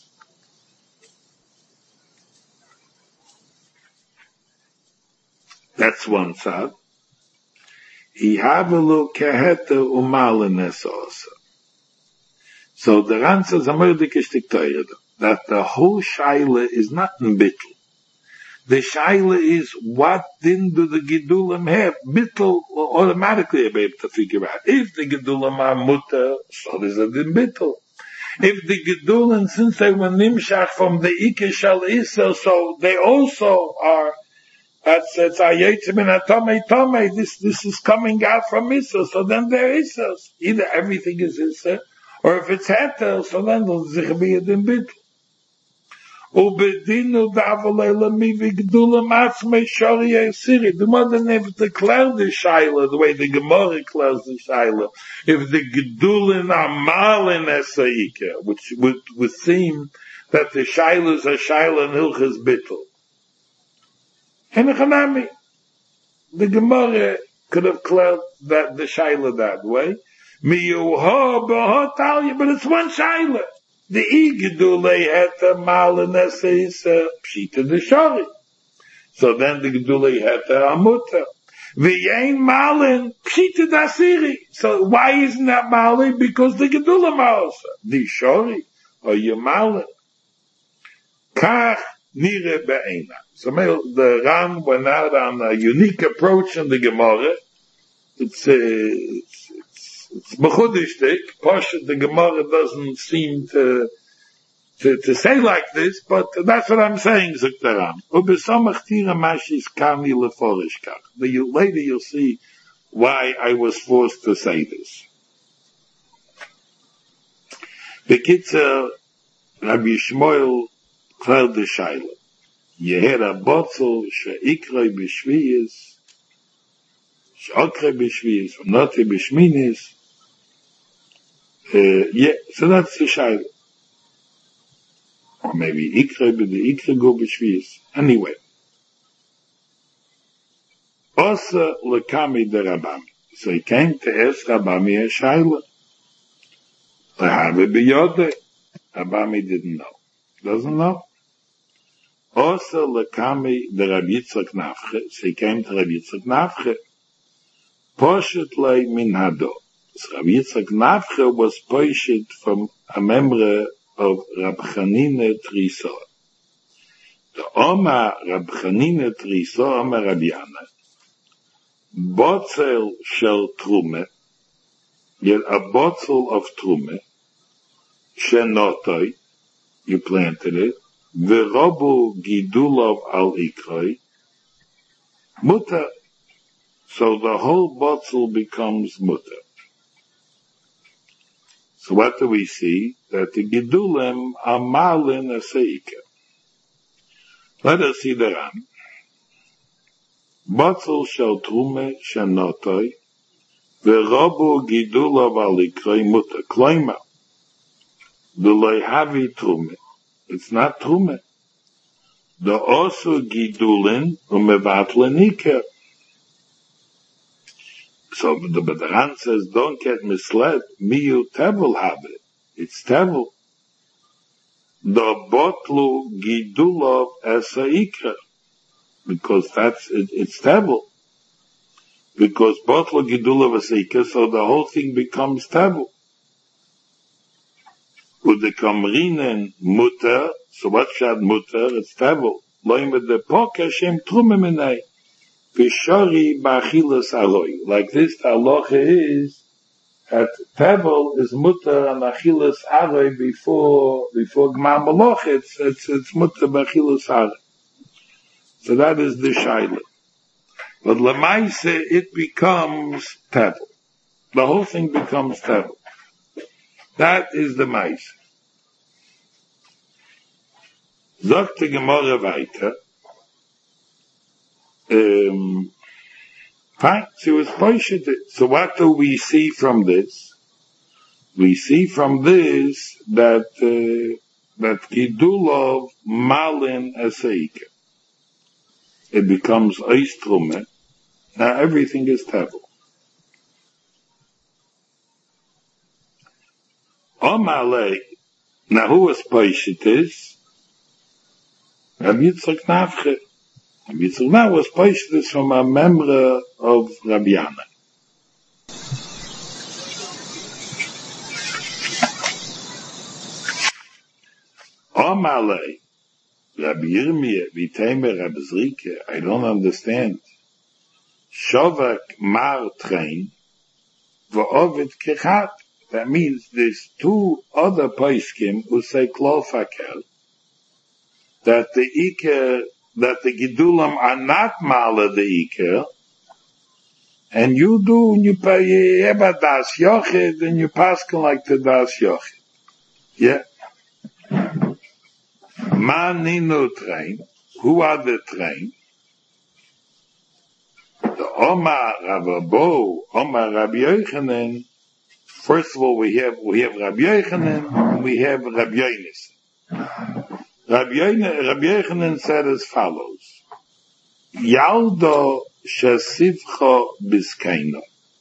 That's one side. He have a little keheta umalines also. So the Ran says that the whole shaila is not in bittul. The shaila is what din do the gedulim have? Bittul will automatically be able to figure out. If the gedulim are mutter, so there's a din bittul. If the gedulim, since they were nimshach from the Ike Shal Isel, so they also are. That's ayetzim and atome. This is coming out from Isel. So then there is Isel. Either everything is Isel, or if it's Hetel, so then there'll zich be a din bittul. Ubedinu davalei mi v'gdula matzmei shari yesiri. The mother never declared the shaila the way the Gemara declares the shaila. If the gedulin amal in esaika, which would seem that the shaila is a shaila in hilchas bittul. Henechanami, the Gemara could have declared that the shaila that way. Miyuha b'ha talya, but it's one shaila. The Igedule had the Malinese is Pshita the Shari. So then the Gedule had the Amuta. The Yain Malin Pshita the Asiri. So why isn't that Malin? Because the Gedule Malasa. The Shari or your Malin. Kach Nire Be'ena. So the Ram went out on a unique approach in the Gemara. It's mechudishtik. Pasha, the Gemara doesn't seem to say like this, but that's what I'm saying, Zuktaram. Later you'll see why I was forced to say this. Bekitzer, Rabbi Shmuel declared the Shaila. Yehera botzel, she'ikroi b'shviyis, she'okroi b'shviyis, noti b'shminis. So that's the shaila. Or maybe ikre, but the ikre go b'shviyis. Anyway. Osa lekami de Rabami. So he came to ask Rabami a shaila. Lehabe b'yode. Rabami didn't know. Doesn't know. Osa lekami de Rabbi Yitzchak Nafche. So he came to Rabbi Yitzchak Nafche. Poshet le min hado. So Rabbi Yitzchak Nafche was poshet from a member of Rab Chanina Triso. The Oma Rab Chanina Triso, Oma Rabbi Yana. Botzel shel trume, yet a botzel of trume, shenotoi, you planted it, v'robu gidulov al ikroi, mutter. So the whole botzel becomes mutter. So what do we see? That the Gedulim are malin a seika. Let us see the Ram. Botzel shel trume shenotoi, v'robu gidulav alikroi mutter. Kloima. V'loi havi trume. It's not trume. The osu gidulin umevatle niker. So the Ran says, don't get misled. Miyu tevel have it. It's tevel. The botlu gidulov esa ikra. Because it's tevel. Because botlu gidulov esa ikra, so the whole thing becomes tevel. With the kamrinen mutter, so what shad mutter? It's tevel. Loim with the poker shem trume minay. Vishari b'achilas aroi. Like this, the halacha is that tevel is mutter and achilas aroi before gmar malach. It's mutter b'achilas aroi. So that is the shaila. But lemaise it becomes tevel. The whole thing becomes tevel. That is the maise. Sagt die Gemara weiter. Fine, she was poished. So what do we see from this? We see from this that Gidulov Malin Aseika. It becomes Eistrume. Now everything is Tevel. Omale, now who was Poishitis? Rabbi Yitzchak Nafche. Rabbi Yitzchak Nafche was Poishitis from a member of Rabbi Yana. Omale, Rabbi Yirmiyah, Viteimer, Rabbi Zrike, I don't understand. Shovak Mar Train, V'ovid Kechat. That means there's two other Paiskim who say Klofakel, that the Gidulam are not Mala the Iker, and you do, and you have a Das Yochid, and you paskin like the Das Yochid. Yeah. Maninu train. Who are the train? The Omar Rabbo, Omar Rabbi Yochanan. First of all, we have Rabbi Yochanan, and we have Rabbi Yonis. Rabbi Yochanan said as follows: Yaldo shesivcha biskaino.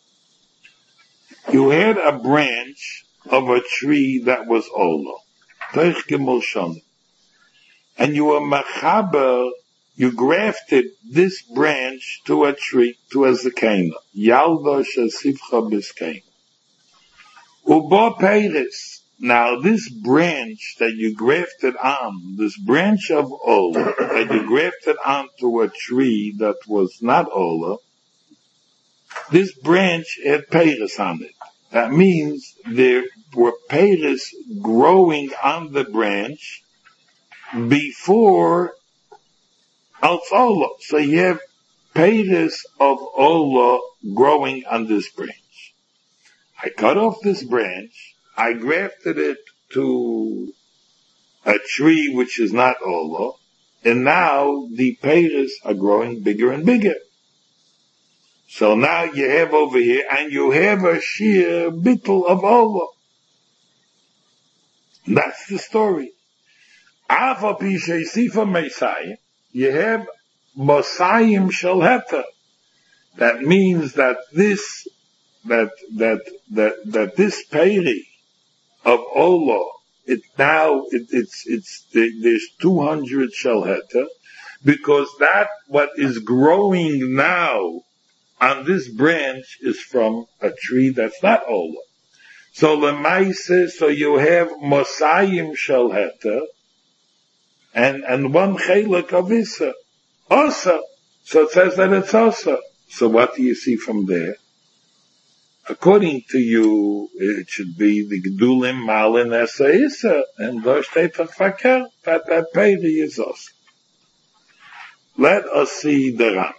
You had a branch of a tree that was ola, teich gimel shana, and you were machaber. You grafted this branch to a tree, to a zakaina. Yaldo shesivcha biskaino. Ubo peiris. Now this branch that you grafted on, this branch of ola, that you grafted onto a tree that was not ola, this branch had peiris on it. That means there were peiris growing on the branch before als ola. So you have peiris of ola growing on this branch. I cut off this branch, I grafted it to a tree which is not ola, and now the peiros are growing bigger and bigger. So now you have over here, and you have a sheer bittul of ola. That's the story. Afa pishay sifa meisayim, you have mosayim shel heter. That means that this peri of ola, there's 200 shel heter, because that what is growing now on this branch is from a tree that's not ola. So lemaise, so you have mosayim shel heter, and one chelik of isa, osa. So it says that it's osa. So what do you see from there? According to you, it should be the Gedulim Malin Esa Isa, and those Tefer Faker, that Peri is us. Let us see the Ram.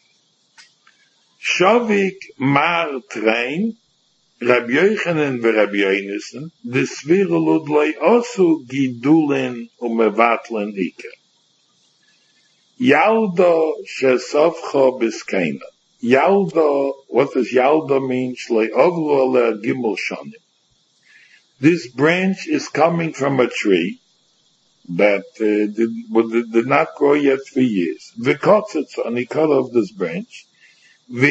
Shavik Mar Train, Rabbi Yochanan v'Rabbi Yonasan, the Svirulud Loi Osu Gidulin u'Mevatlen Ike. Yaldo Shesovcho Biskaina. Yalda, what does Yalda mean? This branch is coming from a tree that did not grow yet for years. And he cut off this branch. Now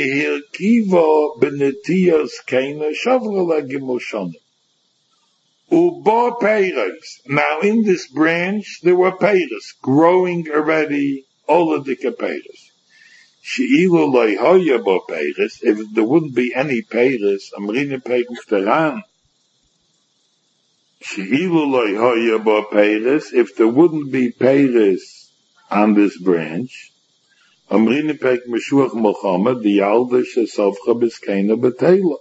in this branch there were peiros growing already, all of the peiros. If there wouldn't be any peiros, I'm reading Peiros Teran. If there wouldn't be peiros on this branch, I'm reading Peiros Meshuach Muhammad, the Yalda Shesovcha Biskaina B'Teila.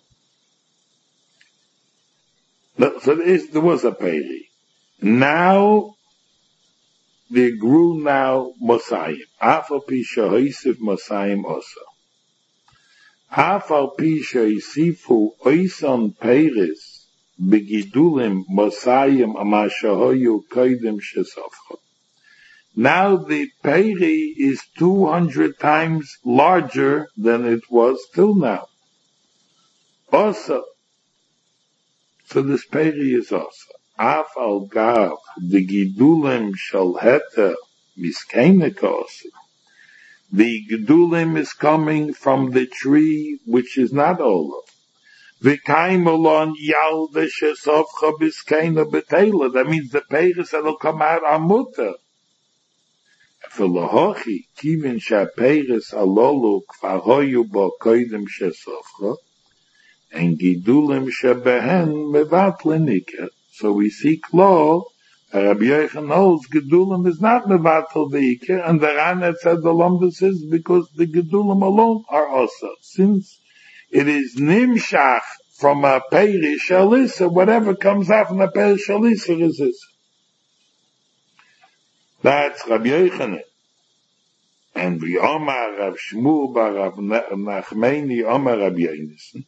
So there was a peri. Now, there grew now Mosayim. Afal Pisha Hoisif Mosayim Osa. Afal Pisha Isifu Oison Peiris Begidulim Mosayim Amashahoyu Koidim Shesofcha. Now the peri is 200 times larger than it was till now. Also, so this peri is also. Af al gav, the gidulim shall heter miskeinekos. The gidulim is coming from the tree which is not olive. V'kaimolon yalde shesofcha biskeina betela. That means the peiris that will come out are mutter. V'lohochi kivin shapeiris alolu kvahoyu bo koidim shesofcha and gidulim shebehen mevatlenika. So we see law. Rabbi Yochanan holds gedulim is not mevatel veike, and the Rana said the lumdus is because the gedulim alone are also. Since it is nimshach from a peri shalisa, whatever comes out from a peri shalisa is this. That's Rabbi Yochanan. And the Omar Rav Shmuel bar Rav Nachmani Omar Rabbi Yonasan.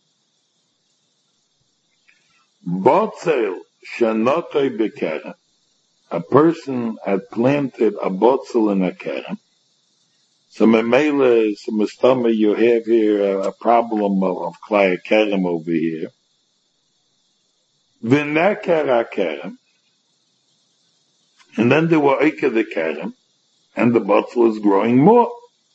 Botzel shenotoi bekerem. A person had planted a botzel in a kerem. So memele, so mustama, you have here a problem of klaya kerem over here. V'neker kerem, and then there were oike the kerem, and the botzel is growing more.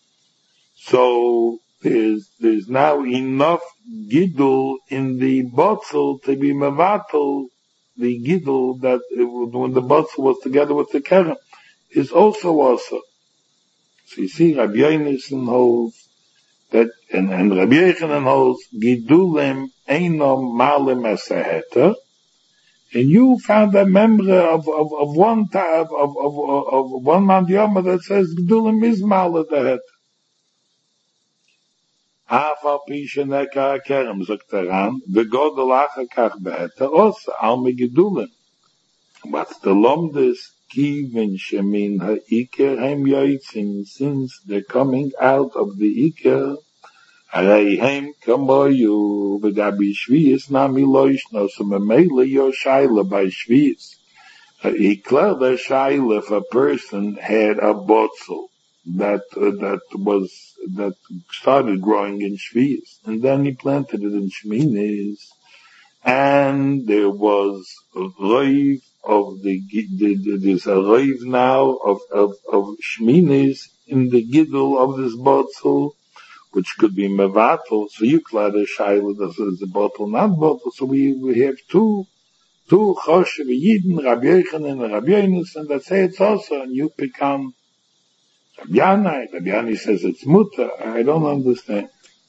So there's now enough gidul in the botzel to be mevatel the gidul that when the botzel was together with the kerem is also. So you see, Rabbi Yonasan holds that, and Rabbi Yochanan holds gidulim einom malim esaheta, and you found a member of one type of one mandiyama that says gidulim is malim esaheta. Afal pisha neka kerem zaktaran v'godol achakach beheta also alme gidulim. What's the lomdus? Kivin shemin ha'ikar hem yoitzin, since they're coming out of the ikar, arei hem kamoyu v'gabi shviyis nami loishno, so memele your shaila by shviyis. Iklar the shaila if a person had a botzel that started growing in shviyis, and then he planted it in shminis, and there was a roiv of there's a roiv now of shminis in the giddle of this bottle, which could be mevatel. So you clad a shaila that is a bottle, not bottle. So we have two choshev yidin, Rabbi Yochanan and Rabbi Yonasan, that say it's also, and you become Rabbi Yanai. Rabbi Yanai says it's mutter. I don't understand.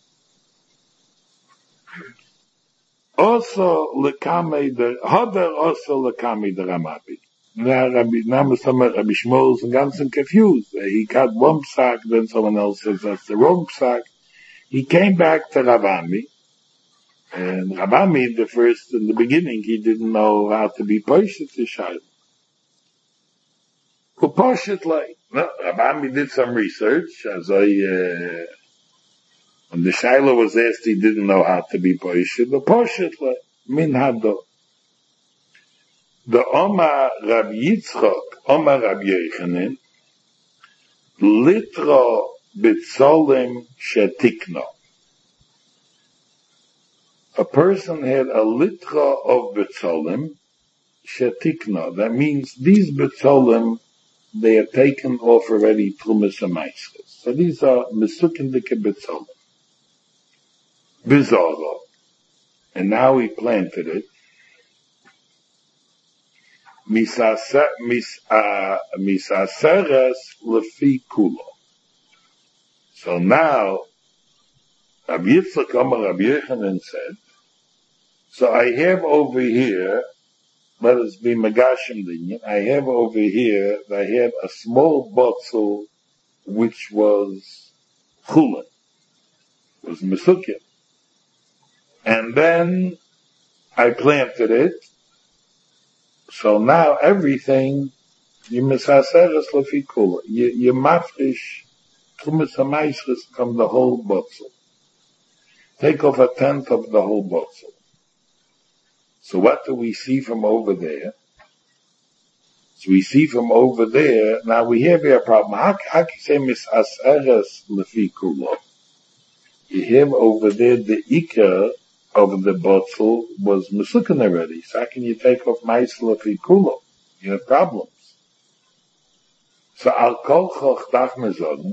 Also lekame the Hader also lekame the Ramabi. Now Rabbi Shmuel is ganz confused. He got one psak, then someone else says that's the wrong psak. He came back to Ravami, and Ravami in the beginning he didn't know how to be poshet to Shaila. Who poshet like Ravami did some research as when the Shaila was asked, he didn't know how to be poshet. The poshet like min hado. The Omar Rabbi Yitzchok, Omar Rabbi Yochanan, litro bitzolim shetikno. A person had a litra of bitzolim shetikno. That means these bitzolim, they are taken off already trumas amaisches. So these are mesukindike bitzolim. Bizarro. And now he planted it. Misaseres lefi kulo. So now, Rabbi Yitzchak Amar Rabbi Yochanan said, so I have over here, let us be Megashim Dinyan, I have over here, I had a small bottle which was chulin, was mesukya. And then I planted it. So now everything, you misaseres lefi kula. You mafresh trumas hamaisches from the whole botzel. Take off 1/10 of the whole botzel. So what do we see from over there? So we see from over there, now we have here a problem. How can you say misaseres lefi kulo? You have over there the ikar of the bottle was mesukan already. So how can you take off mais lefi kulo? You have problems. So al kol choch dach mezon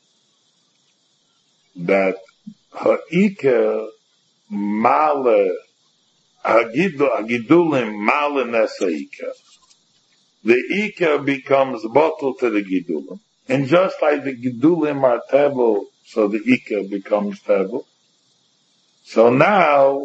that ha'ikar male hagidulim male nesa ikar. The ikar becomes bottle to the gidulim. And just like the gidulim are table, so the ikar becomes table. So now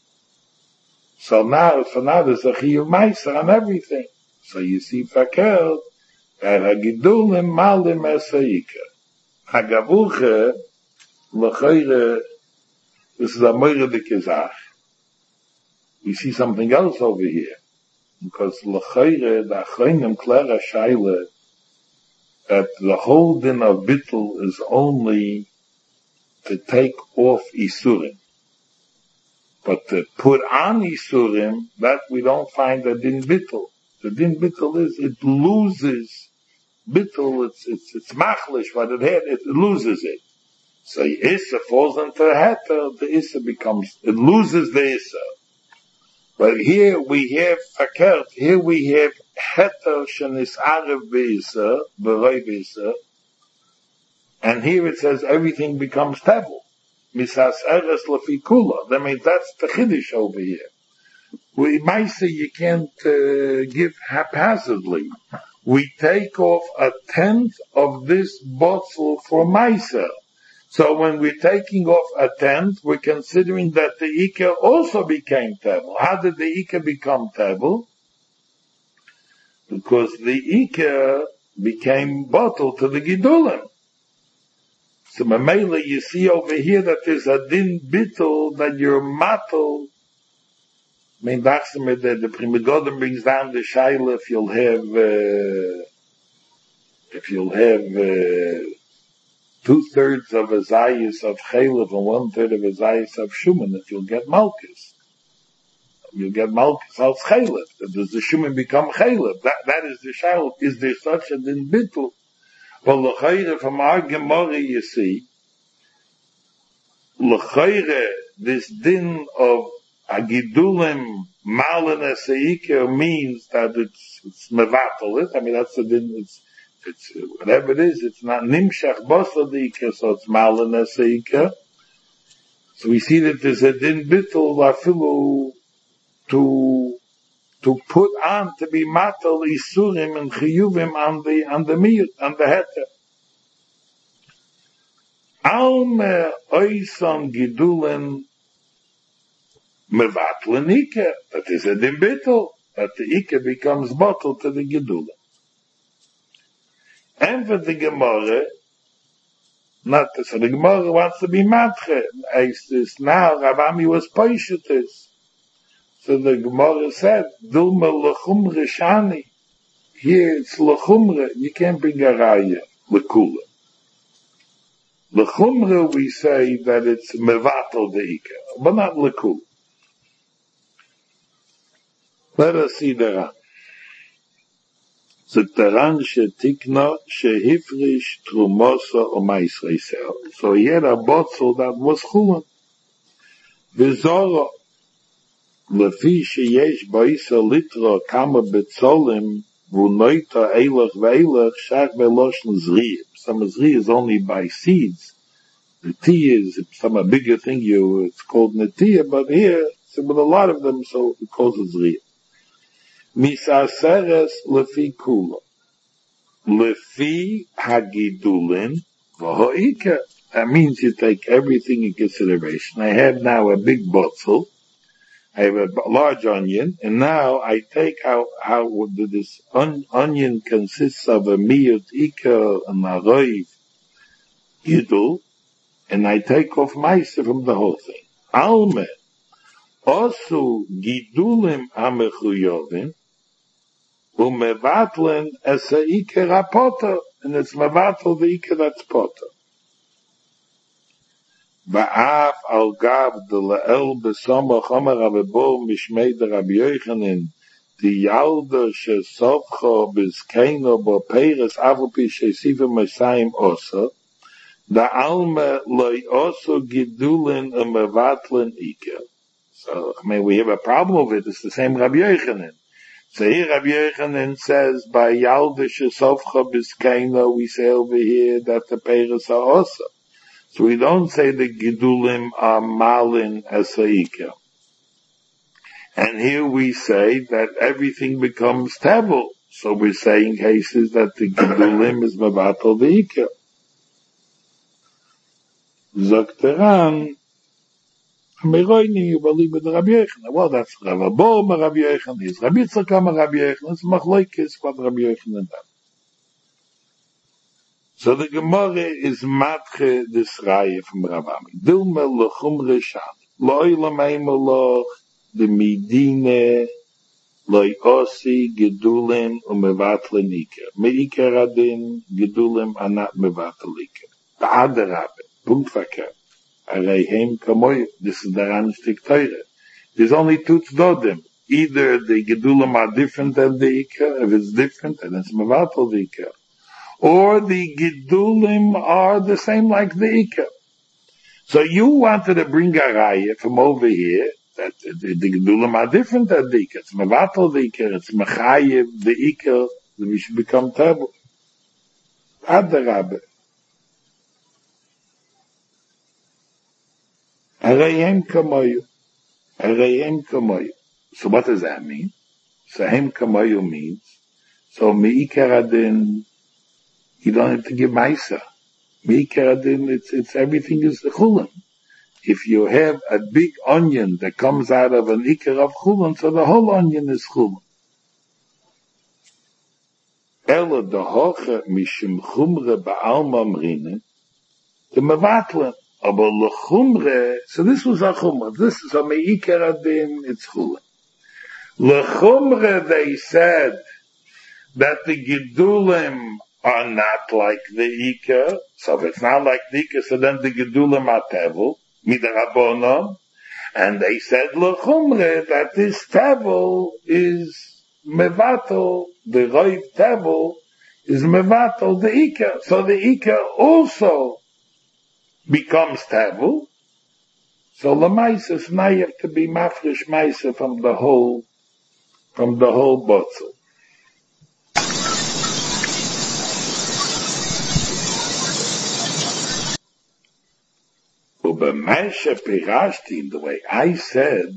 there's a chiyuv ma'aser on everything. So you see fakel that hagidulim malim esa ikar. Hagavuche l'chayre, this is a moire de kezach. We see something else over here. Because l'chayre, the achronim klera shaila, that the whole din of bittul is only to take off isurim. But to put on isurim, that we don't find a din bittul. The din bittul is, it loses bittul, it's machlish, what it had, it loses it. So Issa falls into the heter, the Issa becomes, it loses the Issa. But here we have fakert, here we have heter shenis arev be'Issa, b'roi be'Issa, and here it says everything becomes table. Misas eres lefi kula. That means that's the chiddush over here. We might say you can't give haphazardly. We take off 1/10 of this bottle for myself. So when we're taking off 1/10, we're considering that the ikar also became table. How did the ikar become table? Because the ikar became bottle to the gidulim. So Mamela, you see over here that there's a din bittul that you're matal. I mean, that's the Pri Megadim brings down the shaila if you'll have 2/3 of a zayis of chaylev and 1/3 of a zayis of shuman, if you'll get malchus. You'll get malchus als chaylev. Does the shuman become chaylev? That is the shaila. Is there such a din bittul? But l'chayre, from our Gemara, you see, l'chayre, this din of agidulim malen eseikir means that it's mevatel it. I mean, that's the din, it's whatever it is, it's not nimshach bosadikir, so it's malen eseikir. So we see that there's a din bittul afilu to put on, to be matal isurim and chiyuvim on the miyut, on the heter. Alme oisan gidulen mevatlen ikar. That is a din bittul, that the ikar becomes bottle to the gidulen. And for the Gemara, not so the Gemara wants to be matche. Now Rabami was poishetis. So the Gemara said, Dulma l'chumre shani. Here it's l'chumre. You can't bring a raya, l'kula. L'chumre we say that it's mevatel de'ika, but not l'kula. Let us see the Ran. So the Ran shetikna shehifrish trumosa o ma'isreisel. So he had a bottle that was chulin. V'zora לפי שיש באיסר ליטרו כמה בצולים ונויטה אילך ואילך שך בלושן זריע. Some zriya is only by seeds. The tea is some a bigger thing, it's called netia, but here, so with a lot of them, so it calls it zriya. Misaseres lefi kula. Lefi hagidulin v'ho'ika. That means you take everything in consideration. I have now a big bottle. I have a large onion, and now I take how this onion consists of a miyut ikar and a roiv gidul, and I take off ma'aser from the whole thing. Alme, also gidulim hamechuyovim, umevatlen as a ikar apota, and it's mevatel the ikar that's pota. Ba'af al gav de la'el besama chomer avebor mishmei de Rabbi Yochanan the Yalda Shesovcha Bizkeino Bo Peiris Avapi Shesiva Messiah Osa, the Alma Loi also Gidulin and Mevatlin Ika. So, we have a problem with it. It's the same Rabbi Yochanan. So here Rabbi Yochanan says, by Yalda Shesovcha Bizkeino, we say over here that the Peiris are Osa. So we don't say the Gidulim are Malin as Ika. And here we say that everything becomes taboo. So we're saying cases that the Gidulim is Mevatel the Ika. Zokteran, Meroini, you believe with Rabbi Yochanan. Well, that's Rav Abba, Rabbi Yochanan is. Rabbi Tzakam, Rabbi Yochanan. It's Machlokes, what Rabbi Yochanan does. So the Gemara is Matche Disraye from Rav Ami. Dilma lechum reshan. Loi lameimoloch, the Medine, Loi osi, Gedulim, umevatle nika. Meika radin, Gedulim, anat mevatle nika. Ta'adarabe. Punkt verkehrt. Areihem kamoy. This is the Ranishtik Teure. There's only two tzdodim. Either the Gedulim are different than the Ika. If it's different, then it's mevatel the Ika. Or the Gedulim are the same like the Ika. So you wanted to bring a raya from over here that the Gedulim are different than the Ika. It's mevatel the Ika. It's mechayev the Ika. We should become taboo. Adarabe. Areihem kamoyu. Areihem kamoyu. So what does that mean? So hem kamoyu means, so meikaradin, you don't have to give maisa. Meikaradin, it's everything is the chulin. If you have a big onion that comes out of an ikar of chulin, so the whole onion is chulin. Ela dehoche mishim chumre ba'alma mrine, the mevatlen. Aber lechumre, so this was a chumre. This is a meikaradin, it's chulin. Lechumre, they said that the Gedulim are not like the Ika. So if it's not like the Ika, so then the Gedulim are tevel, midarabonon. And they said lechumre, that this tevel is mevatel, the roiv tevel is mevatel, the Ika. So the Ika also becomes tevel. So lemaisa, now you have to be mafresh maisa from the whole botzel. Ubemesha pirashti, the way I said,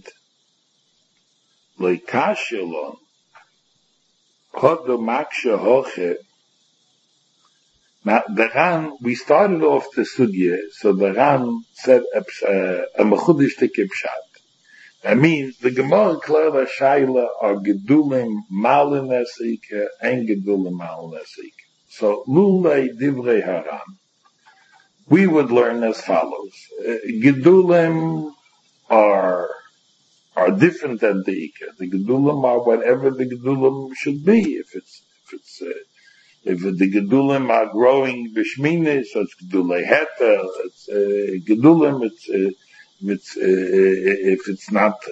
leikashelon, hodo maksha hoche. Now, the Ran, we started off the sugya, so the Ran said a mechudish tekipshat. That means the Gemara Klara Shaila are Gedulim Malin Esika and Gedulim Malin Esika. So, Lulei Divrei Haran, we would learn as follows. Gedulim are different than the Ika. The Gedulim are whatever the Gedulim should be. If the Gedulim are growing Bishmini, so it's Gedulei Heta, it's Gedulim, if it's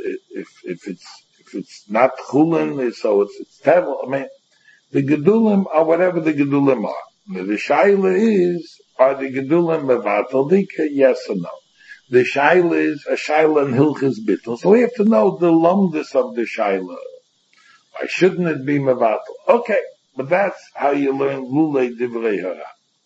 not Chulin, so it's Tevel. I mean, the Gedulim are whatever the Gedulim are. The Shaila is, are the Gedulim Mevatel Dika, yes or no? The Shaila is a Shaila and Hilchis Bittul. So we have to know the lumdus of the Shaila. Why shouldn't it be Mevatel? Okay. But that's how you learn Lulei Divrei Haran.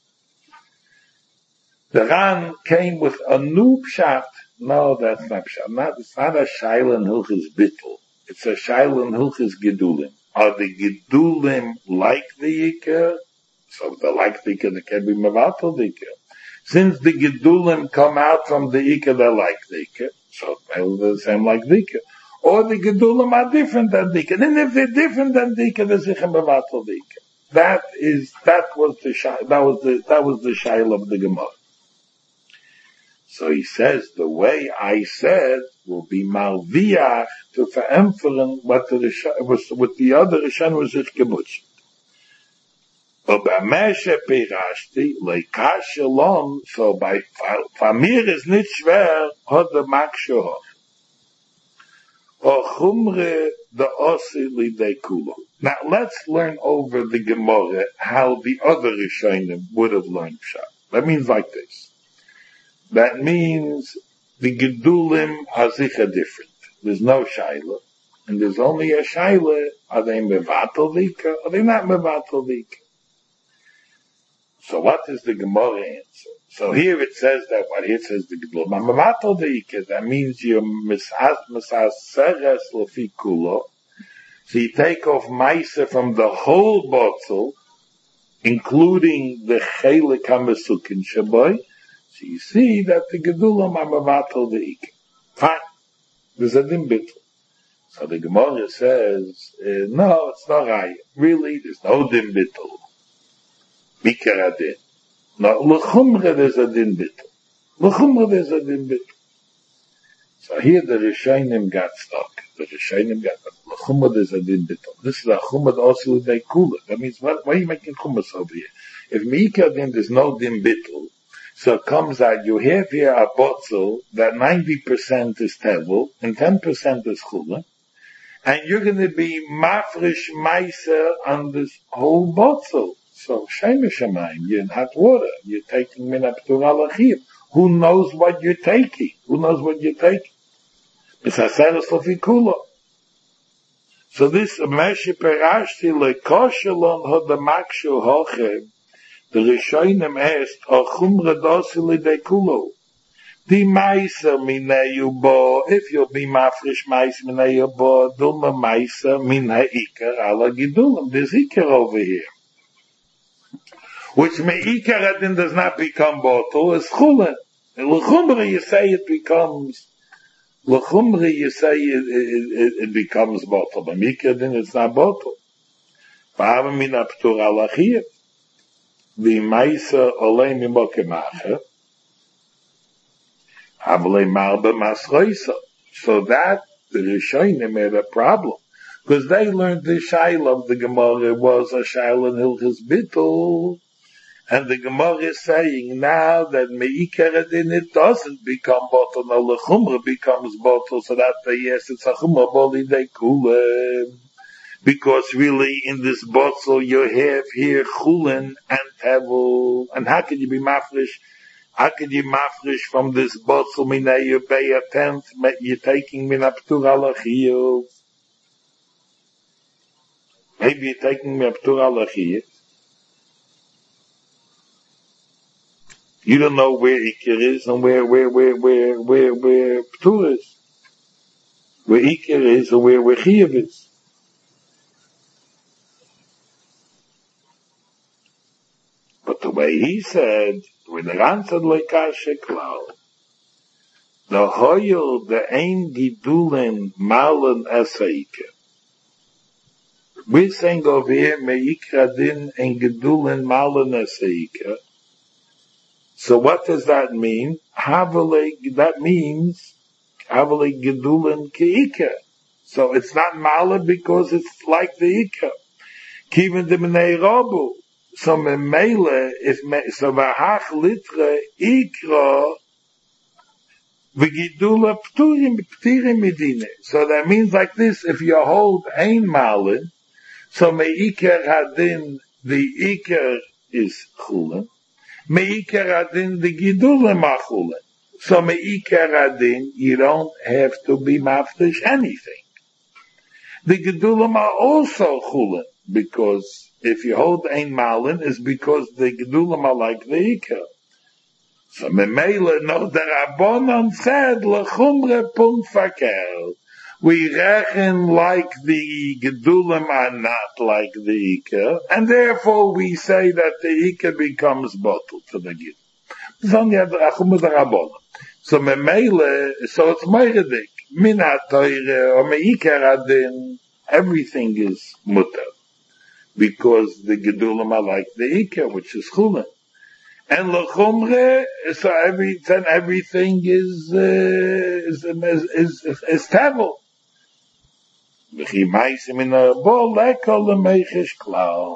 The Ran came with a new pshat. No, that's not pshat. It's not a Shaila and Hilchis Bittul. It's a Shaila and Hilchis Gedulim. Are the Gedulim like the Yikah? So if they're like the Yikah, they can be Mevatel the Yikah. Since the Gedulim come out from the Yikah, they're like the Yikah. So they're the same like the Yikah. Or the Gedulim are different than the Ika. And if they're different than the Ika, they're Zichem Mevatel the Ika. That was the Shail of the Gemara. So he says, the way I said will be Malviach to verempferen what the other Rishan was sich gemutzt. Aber Meshe Pirashti, Leikashelon, so by Famir is nicht schwer, hat der Makshe hoch. O chumre the osi lidei kulo. Now let's learn over the Gemara how the other Rishonim would have learned Pshat. That means like this. That means the Gedulim are sicher different. There's no Shaila. And there's only a Shaila, are they mevatel vika, are they not mevatel vika? So what is the Gemara answer? So here it says that, what here it says the Gedulim are mevatel vika, that means you're misaseres lefi kulo. So you take off Maisa from the whole bottle, including the chelik hamesukin shaboy. So you see that the Gedulim are mevatel vika. Fine. There's a din bittul. So the Gemara says, no, it's not right. Really, there's no din bittul. Mikar adin. No, l'chumra there's a din bittul. L'chumra there's a din bittul. So here the Rishonim got stuck. The Rishonim got stuck. L'chumra there's a din bittul. This is a chumra also with a kula. That means, why are you making chumas over here? If mikar adin there's no din bittul, so it comes out, you have here a botzel that 90% is tevel and 10% is chula. And you're going to be mafresh meiser on this whole bottle. So, shemesh hamayim, you're in hot water. You're taking min aptur alachim. Who knows what you're taking? Who knows what you're taking? It's haseres lefikula. So this, meshi perashti lekoshelon hodamakshu hochem, the Rishonim asked, o chumra dosi lidekulo. Di Maisa mineyu bo, if you'll be mafresh Maisa mineyu bo, dulma Maisa min ha'ikar ala gidulim. There's ikar over here. Which me'ikar adin does not become bottle, it's chulin. L'chumra you say it becomes, l'chumra you say it becomes bottle. But me'ikar adin it's not bottle. V'ava min aptur alachir. Di Maisa olei mimokemacher. So that the Rishonim had a problem. Because they learned the Shaila of the Gemara was a Shaila in Hilchas Bittul. And the Gemara is saying now that Me'ikar adin it doesn't become bottle, no Lechumra becomes bottle, so that yes, it's a Chumra boli de Kulem. Because really in this bottle you have here Chulin and Tevel. And how can you be mafresh? How can you mafresh from this bottle minay you pay a tenth, you're taking min aptur alachiyuv. Maybe you're taking min aptur alachiyuv. You don't know where Iker is and where Ptur is. Where Iker is and where Chiyuv is. But the way he said, when the answered lekashe klau, the hoyel the ein gidulin malen esaike. We're saying over here meikra din ein gidulin malen esaike. So what does that mean? That means havale gidulin keika. So it's not malen because it's like the ikka. Kivin de menei rabu. So memele, so v'hach litre ikra v'gidula ptirim medine. So that means like this, if you hold ein malin, so me'ikar hadin, the ikar is chulin, me'ikar hadin, the gidula machulin. So me'ikar hadin, you don't have to be mafresh anything. The gedulim are also chulin, because if you hold ein malin, is because the gedulim are like the ikar. So memele, no, the Rabbanon said lechumre punkt fakel. We reckon like the gedulim are not like the ikar, and therefore we say that the ikar becomes bottled to the gid. So memele, so it's meiredik. Min ha'toire, or meikar adin, everything is mutter. Because the gedulim are like the ikar, which is chulin. And l'chumre, so everything is tavel. V'chi maisim in a bol, lekol l'meichish klau.